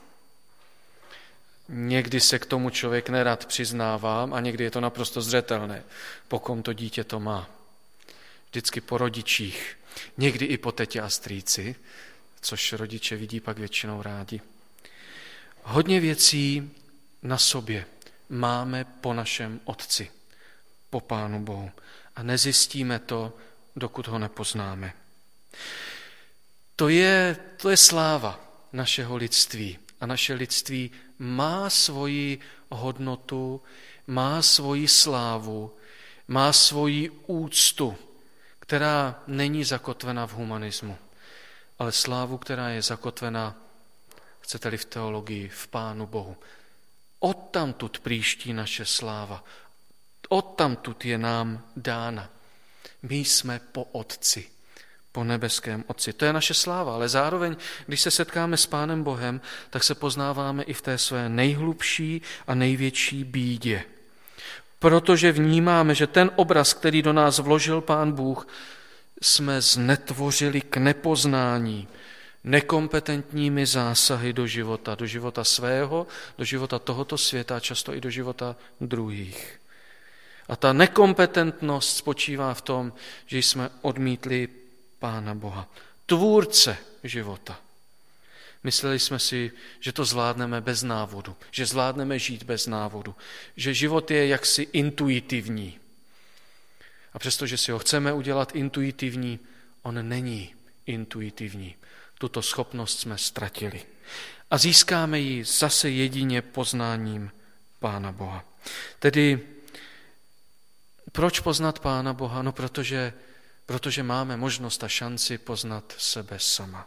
Někdy se k tomu člověk nerad přiznává a někdy je to naprosto zřetelné, po kom to dítě to má. Vždycky po rodičích, někdy i po tetě a strýci, což rodiče vidí pak většinou rádi. Hodně věcí na sobě máme po našem Otci, po Pánu Bohu a nezjistíme to, dokud ho nepoznáme. To je, to je sláva našeho lidství a naše lidství má svoji hodnotu, má svoji slávu, má svoji úctu, která není zakotvena v humanismu, ale slávu, která je zakotvena, chcete-li v teologii, v Pánu Bohu. Odtamtud příští naše sláva, odtamtud je nám dána. My jsme po Otci, po nebeském Otci. To je naše sláva, ale zároveň, když se setkáme s Pánem Bohem, tak se poznáváme i v té své nejhlubší a největší bídě. Protože vnímáme, že ten obraz, který do nás vložil Pán Bůh, jsme znetvořili k nepoznání nekompetentními zásahy do života, do života svého, do života tohoto světa, často i do života druhých. A ta nekompetentnost spočívá v tom, že jsme odmítli Pána Boha, tvůrce života. Mysleli jsme si, že to zvládneme bez návodu, že zvládneme žít bez návodu, že život je jaksi intuitivní. A přestože si ho chceme udělat intuitivní, on není intuitivní. Tuto schopnost jsme ztratili. A získáme ji zase jedině poznáním Pána Boha. Tedy proč poznat Pána Boha? No protože, protože máme možnost a šanci poznat sebe sama.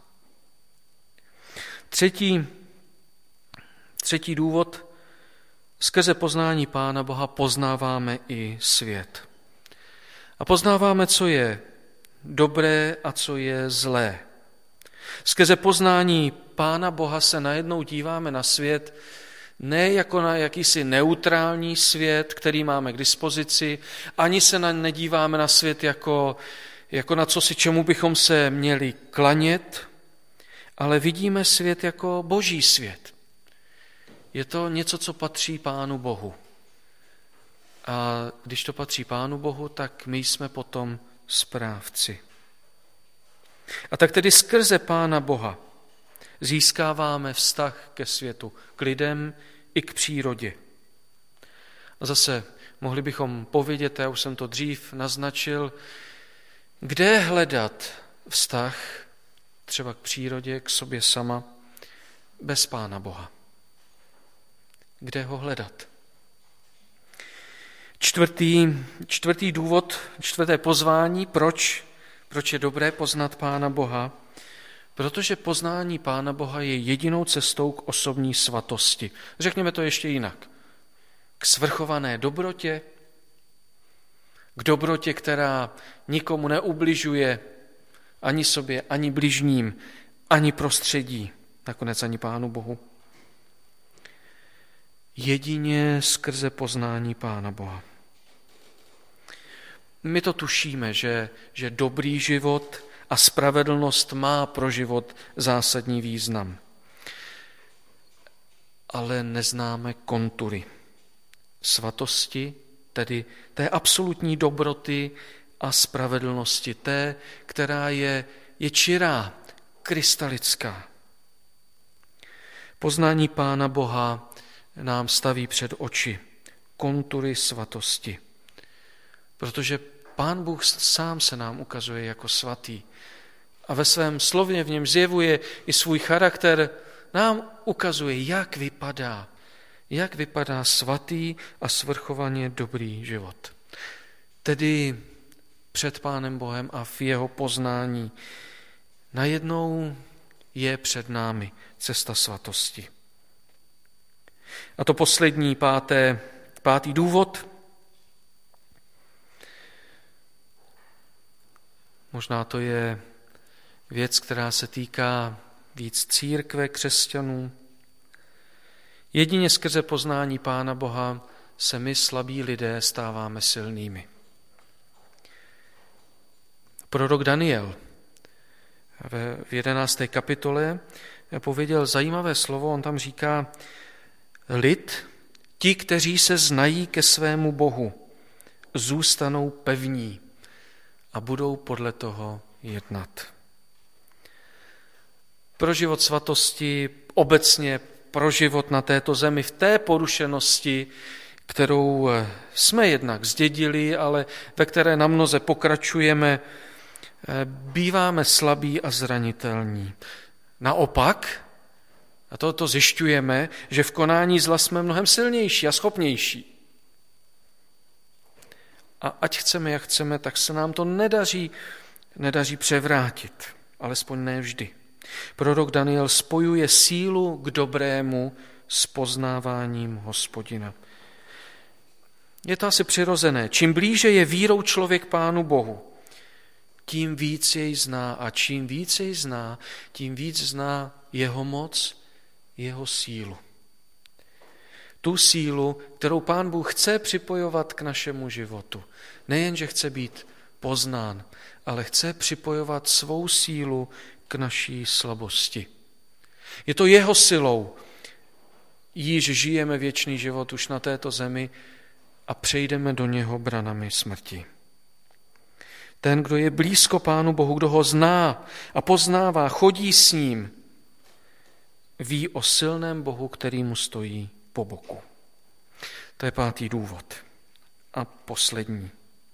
Třetí, třetí důvod, skrze poznání Pána Boha poznáváme i svět. A poznáváme, co je dobré a co je zlé. Skrze poznání Pána Boha se najednou díváme na svět ne jako na jakýsi neutrální svět, který máme k dispozici, ani se na, nedíváme na svět jako, jako na cosi, čemu bychom se měli klanět, ale vidíme svět jako boží svět. Je to něco, co patří Pánu Bohu. A když to patří Pánu Bohu, tak my jsme potom správci. A tak tedy skrze Pána Boha získáváme vztah ke světu, k lidem i k přírodě. A zase mohli bychom povědět, já už jsem to dřív naznačil, kde hledat vztah třeba k přírodě, k sobě sama, bez Pána Boha. Kde ho hledat? Čtvrtý, čtvrtý důvod, čtvrté pozvání, proč, proč je dobré poznat Pána Boha? Protože poznání Pána Boha je jedinou cestou k osobní svatosti. Řekněme to ještě jinak. K svrchované dobrotě, k dobrotě, která nikomu neubližuje, ani sobě, ani bližním, ani prostředí, nakonec ani Pánu Bohu. Jedině skrze poznání Pána Boha. My to tušíme, že, že dobrý život a spravedlnost má pro život zásadní význam. Ale neznáme kontury svatosti, tedy té absolutní dobroty a spravedlnosti, té, která je, je čirá, krystalická. Poznání Pána Boha nám staví před oči kontury svatosti, protože Pán Bůh sám se nám ukazuje jako svatý a ve svém slově v něm zjevuje i svůj charakter, nám ukazuje, jak vypadá, jak vypadá svatý a svrchovaně dobrý život. Tedy před Pánem Bohem a v jeho poznání najednou je před námi cesta svatosti. A to poslední, páté, pátý důvod, možná to je věc, která se týká víc církve, křesťanů. Jedině skrze poznání Pána Boha se my, slabí lidé, stáváme silnými. Prorok Daniel v jedenácté kapitole pověděl zajímavé slovo, on tam říká, lid, ti, kteří se znají ke svému Bohu, zůstanou pevní a budou podle toho jednat. Pro život svatosti, obecně pro život na této zemi, v té porušenosti, kterou jsme jednak zdědili, ale ve které na mnoze pokračujeme, býváme slabí a zranitelní. Naopak, a toto zjišťujeme, že v konání zla jsme mnohem silnější a schopnější. A ať chceme, jak chceme, tak se nám to nedaří, nedaří převrátit, alespoň ne vždy. Prorok Daniel spojuje sílu k dobrému s poznáváním Hospodina. Je to asi přirozené. Čím blíže je vírou člověk Pánu Bohu, tím víc jej zná a čím víc jej zná, tím víc zná jeho moc, jeho sílu. Tu sílu, kterou Pán Bůh chce připojovat k našemu životu. Nejen, že chce být poznán, ale chce připojovat svou sílu k naší slabosti. Je to jeho silou, již žijeme věčný život už na této zemi a přejdeme do něho branami smrti. Ten, kdo je blízko Pánu Bohu, kdo ho zná a poznává, chodí s ním, ví o silném Bohu, který mu stojí po boku. To je pátý důvod. A poslední.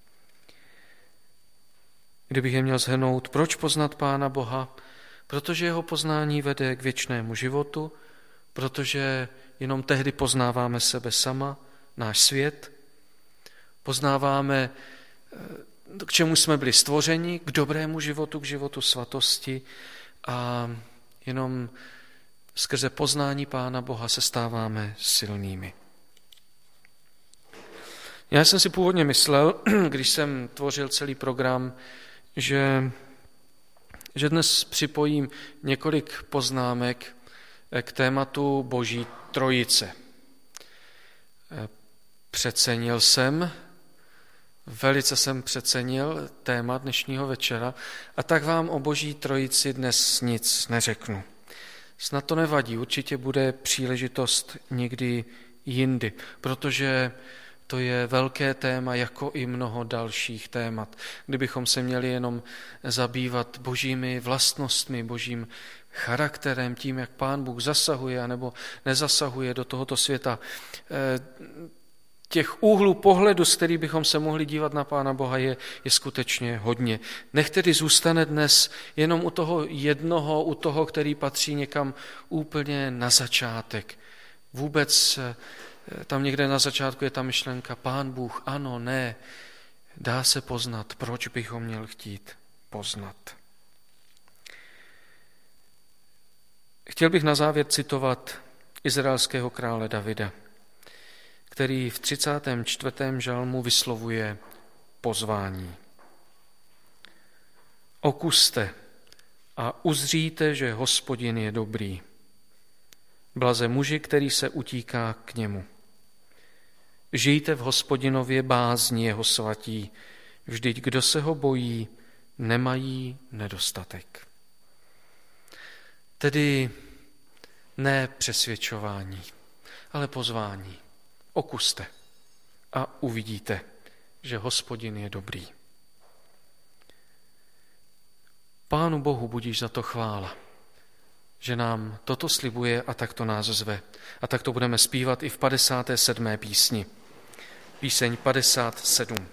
Kdybych je měl shrnout, proč poznat Pána Boha? Protože jeho poznání vede k věčnému životu, protože jenom tehdy poznáváme sebe sama, náš svět, poznáváme, k čemu jsme byli stvořeni, k dobrému životu, k životu svatosti a jenom skrze poznání Pána Boha se stáváme silnými. Já jsem si původně myslel, když jsem tvořil celý program, že, že dnes připojím několik poznámek k tématu Boží trojice. Přecenil jsem, velice jsem přecenil téma dnešního večera a tak vám o Boží trojici dnes nic neřeknu. Snad to nevadí, určitě bude příležitost někdy jindy, protože to je velké téma, jako i mnoho dalších témat. Kdybychom se měli jenom zabývat božími vlastnostmi, božím charakterem, tím, jak Pán Bůh zasahuje anebo nezasahuje do tohoto světa, těch úhlů pohledu, z kterých bychom se mohli dívat na Pána Boha, je, je skutečně hodně. Nech tedy zůstane dnes jenom u toho jednoho, u toho, který patří někam úplně na začátek. Vůbec tam někde na začátku je ta myšlenka Pán Bůh, ano, ne, dá se poznat, proč bych ho měl chtít poznat. Chtěl bych na závěr citovat izraelského krále Davida, který v třicátém čtvrtém žalmu vyslovuje pozvání. Okuste a uzříte, že Hospodin je dobrý. Blaze muži, který se utíká k němu. Žijte v Hospodinově bázni jeho svatí, vždyť kdo se ho bojí, nemají nedostatek. Tedy ne přesvědčování, ale pozvání. Okuste a uvidíte, že Hospodin je dobrý. Pánu Bohu budíš za to chvála, že nám toto slibuje a takto nás zve. A tak to budeme zpívat i v padesáté sedmé písni. Píseň padesát sedm.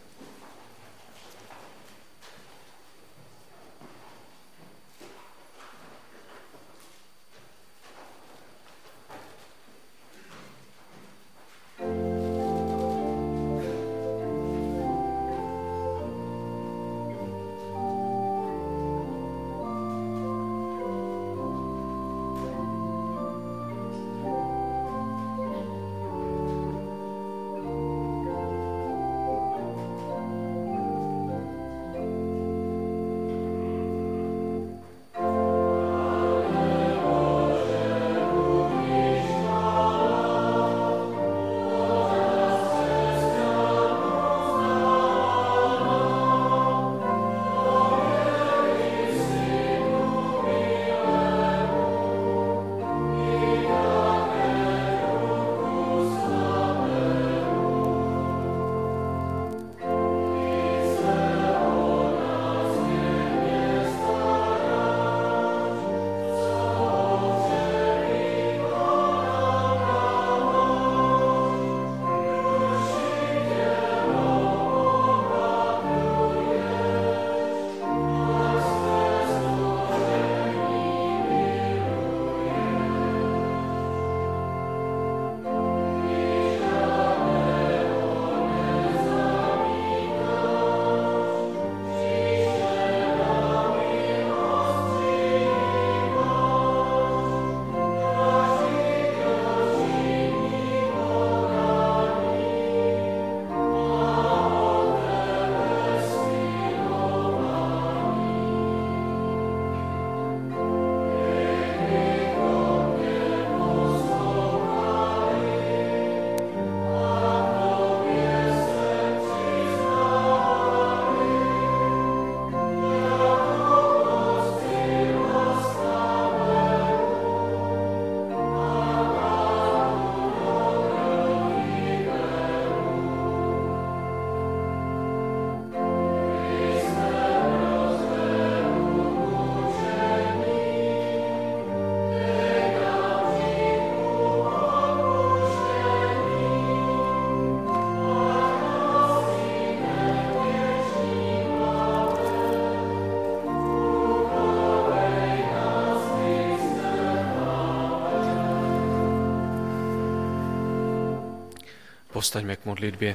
Povstaňme k modlitbě.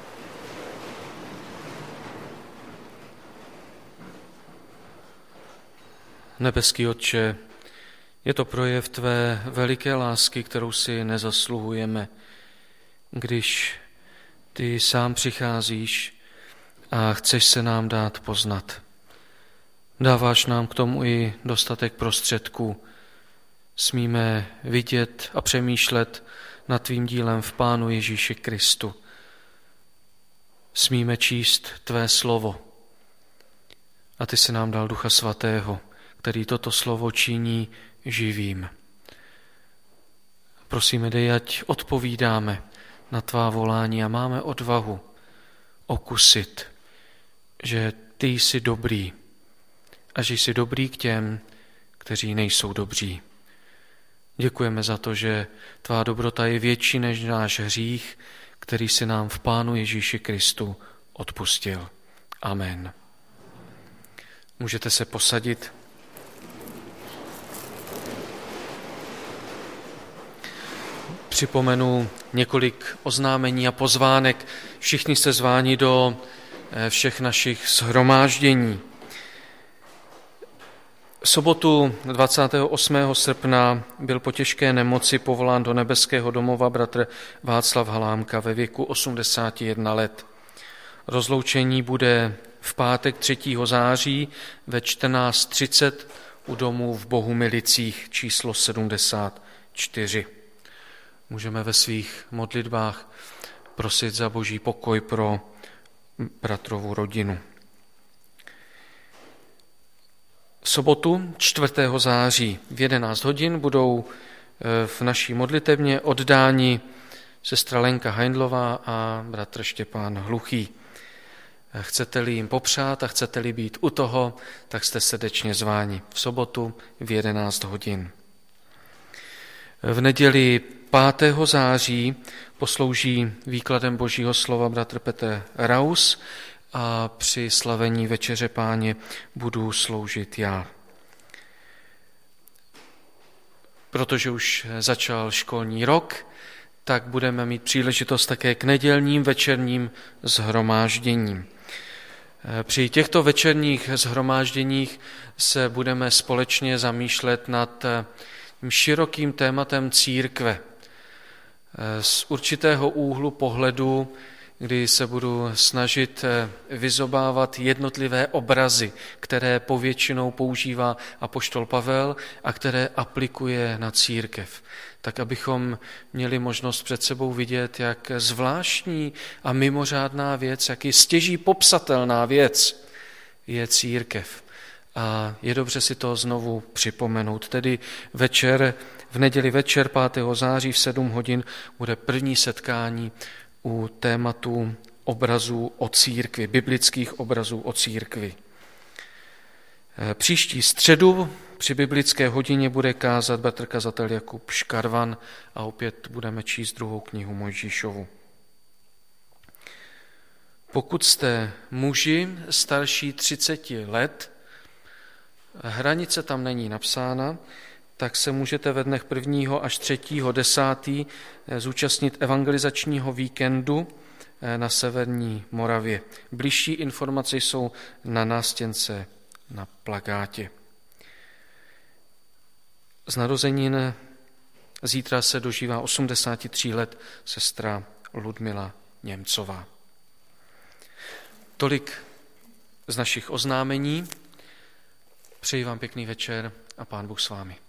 Nebeský Otče, je to projev tvé veliké lásky, kterou si nezasluhujeme, když ty sám přicházíš a chceš se nám dát poznat. Dáváš nám k tomu i dostatek prostředků. Smíme vidět a přemýšlet nad tvým dílem v Pánu Ježíši Kristu. Smíme číst tvé slovo. A ty jsi nám dal Ducha Svatého, který toto slovo činí živým. Prosíme, dej, ať odpovídáme na tvá volání a máme odvahu okusit, že ty jsi dobrý a že jsi dobrý k těm, kteří nejsou dobří. Děkujeme za to, že tvá dobrota je větší než náš hřích, který si nám v Pánu Ježíši Kristu odpustil. Amen. Můžete se posadit. Připomenu několik oznámení a pozvánek. Všichni jste zváni do všech našich shromáždění. V sobotu dvacátého osmého srpna byl po těžké nemoci povolán do nebeského domova bratr Václav Halámka ve věku osmdesáti jednoho let. Rozloučení bude v pátek třetího září ve čtrnáct třicet u domu v Bohumilicích číslo sedmdesát čtyři. Můžeme ve svých modlitbách prosit za Boží pokoj pro bratrovu rodinu. V sobotu čtvrtého září v jedenáct hodin budou v naší modlitebně oddáni sestra Lenka Heindlová a bratr Štěpán Hluchý. Chcete-li jim popřát a chcete-li být u toho, tak jste srdečně zváni v sobotu v jedenáct hodin. V neděli pátého září poslouží výkladem Božího slova bratr Petr Raus a při slavení Večeře Páně budu sloužit já. Protože už začal školní rok, tak budeme mít příležitost také k nedělním večerním shromážděním. Při těchto večerních shromážděních se budeme společně zamýšlet nad širokým tématem církve. Z určitého úhlu pohledu, kdy se budu snažit vyzobávat jednotlivé obrazy, které povětšinou používá apoštol Pavel a které aplikuje na církev. Tak abychom měli možnost před sebou vidět, jak zvláštní a mimořádná věc, jak je stěží popsatelná věc je církev. A je dobře si to znovu připomenout. Tedy večer, v neděli večer pátého září v sedm hodin bude první setkání u tématu obrazů o církvi, biblických obrazů o církvi. Příští středu při biblické hodině bude kázat bratr kazatel Jakub Škarvan a opět budeme číst druhou knihu Mojžíšovu. Pokud jste muži starší třiceti let, hranice tam není napsána, tak se můžete ve dnech prvního až třetího desátého zúčastnit evangelizačního víkendu na severní Moravě. Bližší informace jsou na nástěnce na plakátě. Z narozenin zítra se dožívá osmdesáti tří let sestra Ludmila Němcová. Tolik z našich oznámení. Přeji vám pěkný večer a Pán Bůh s vámi.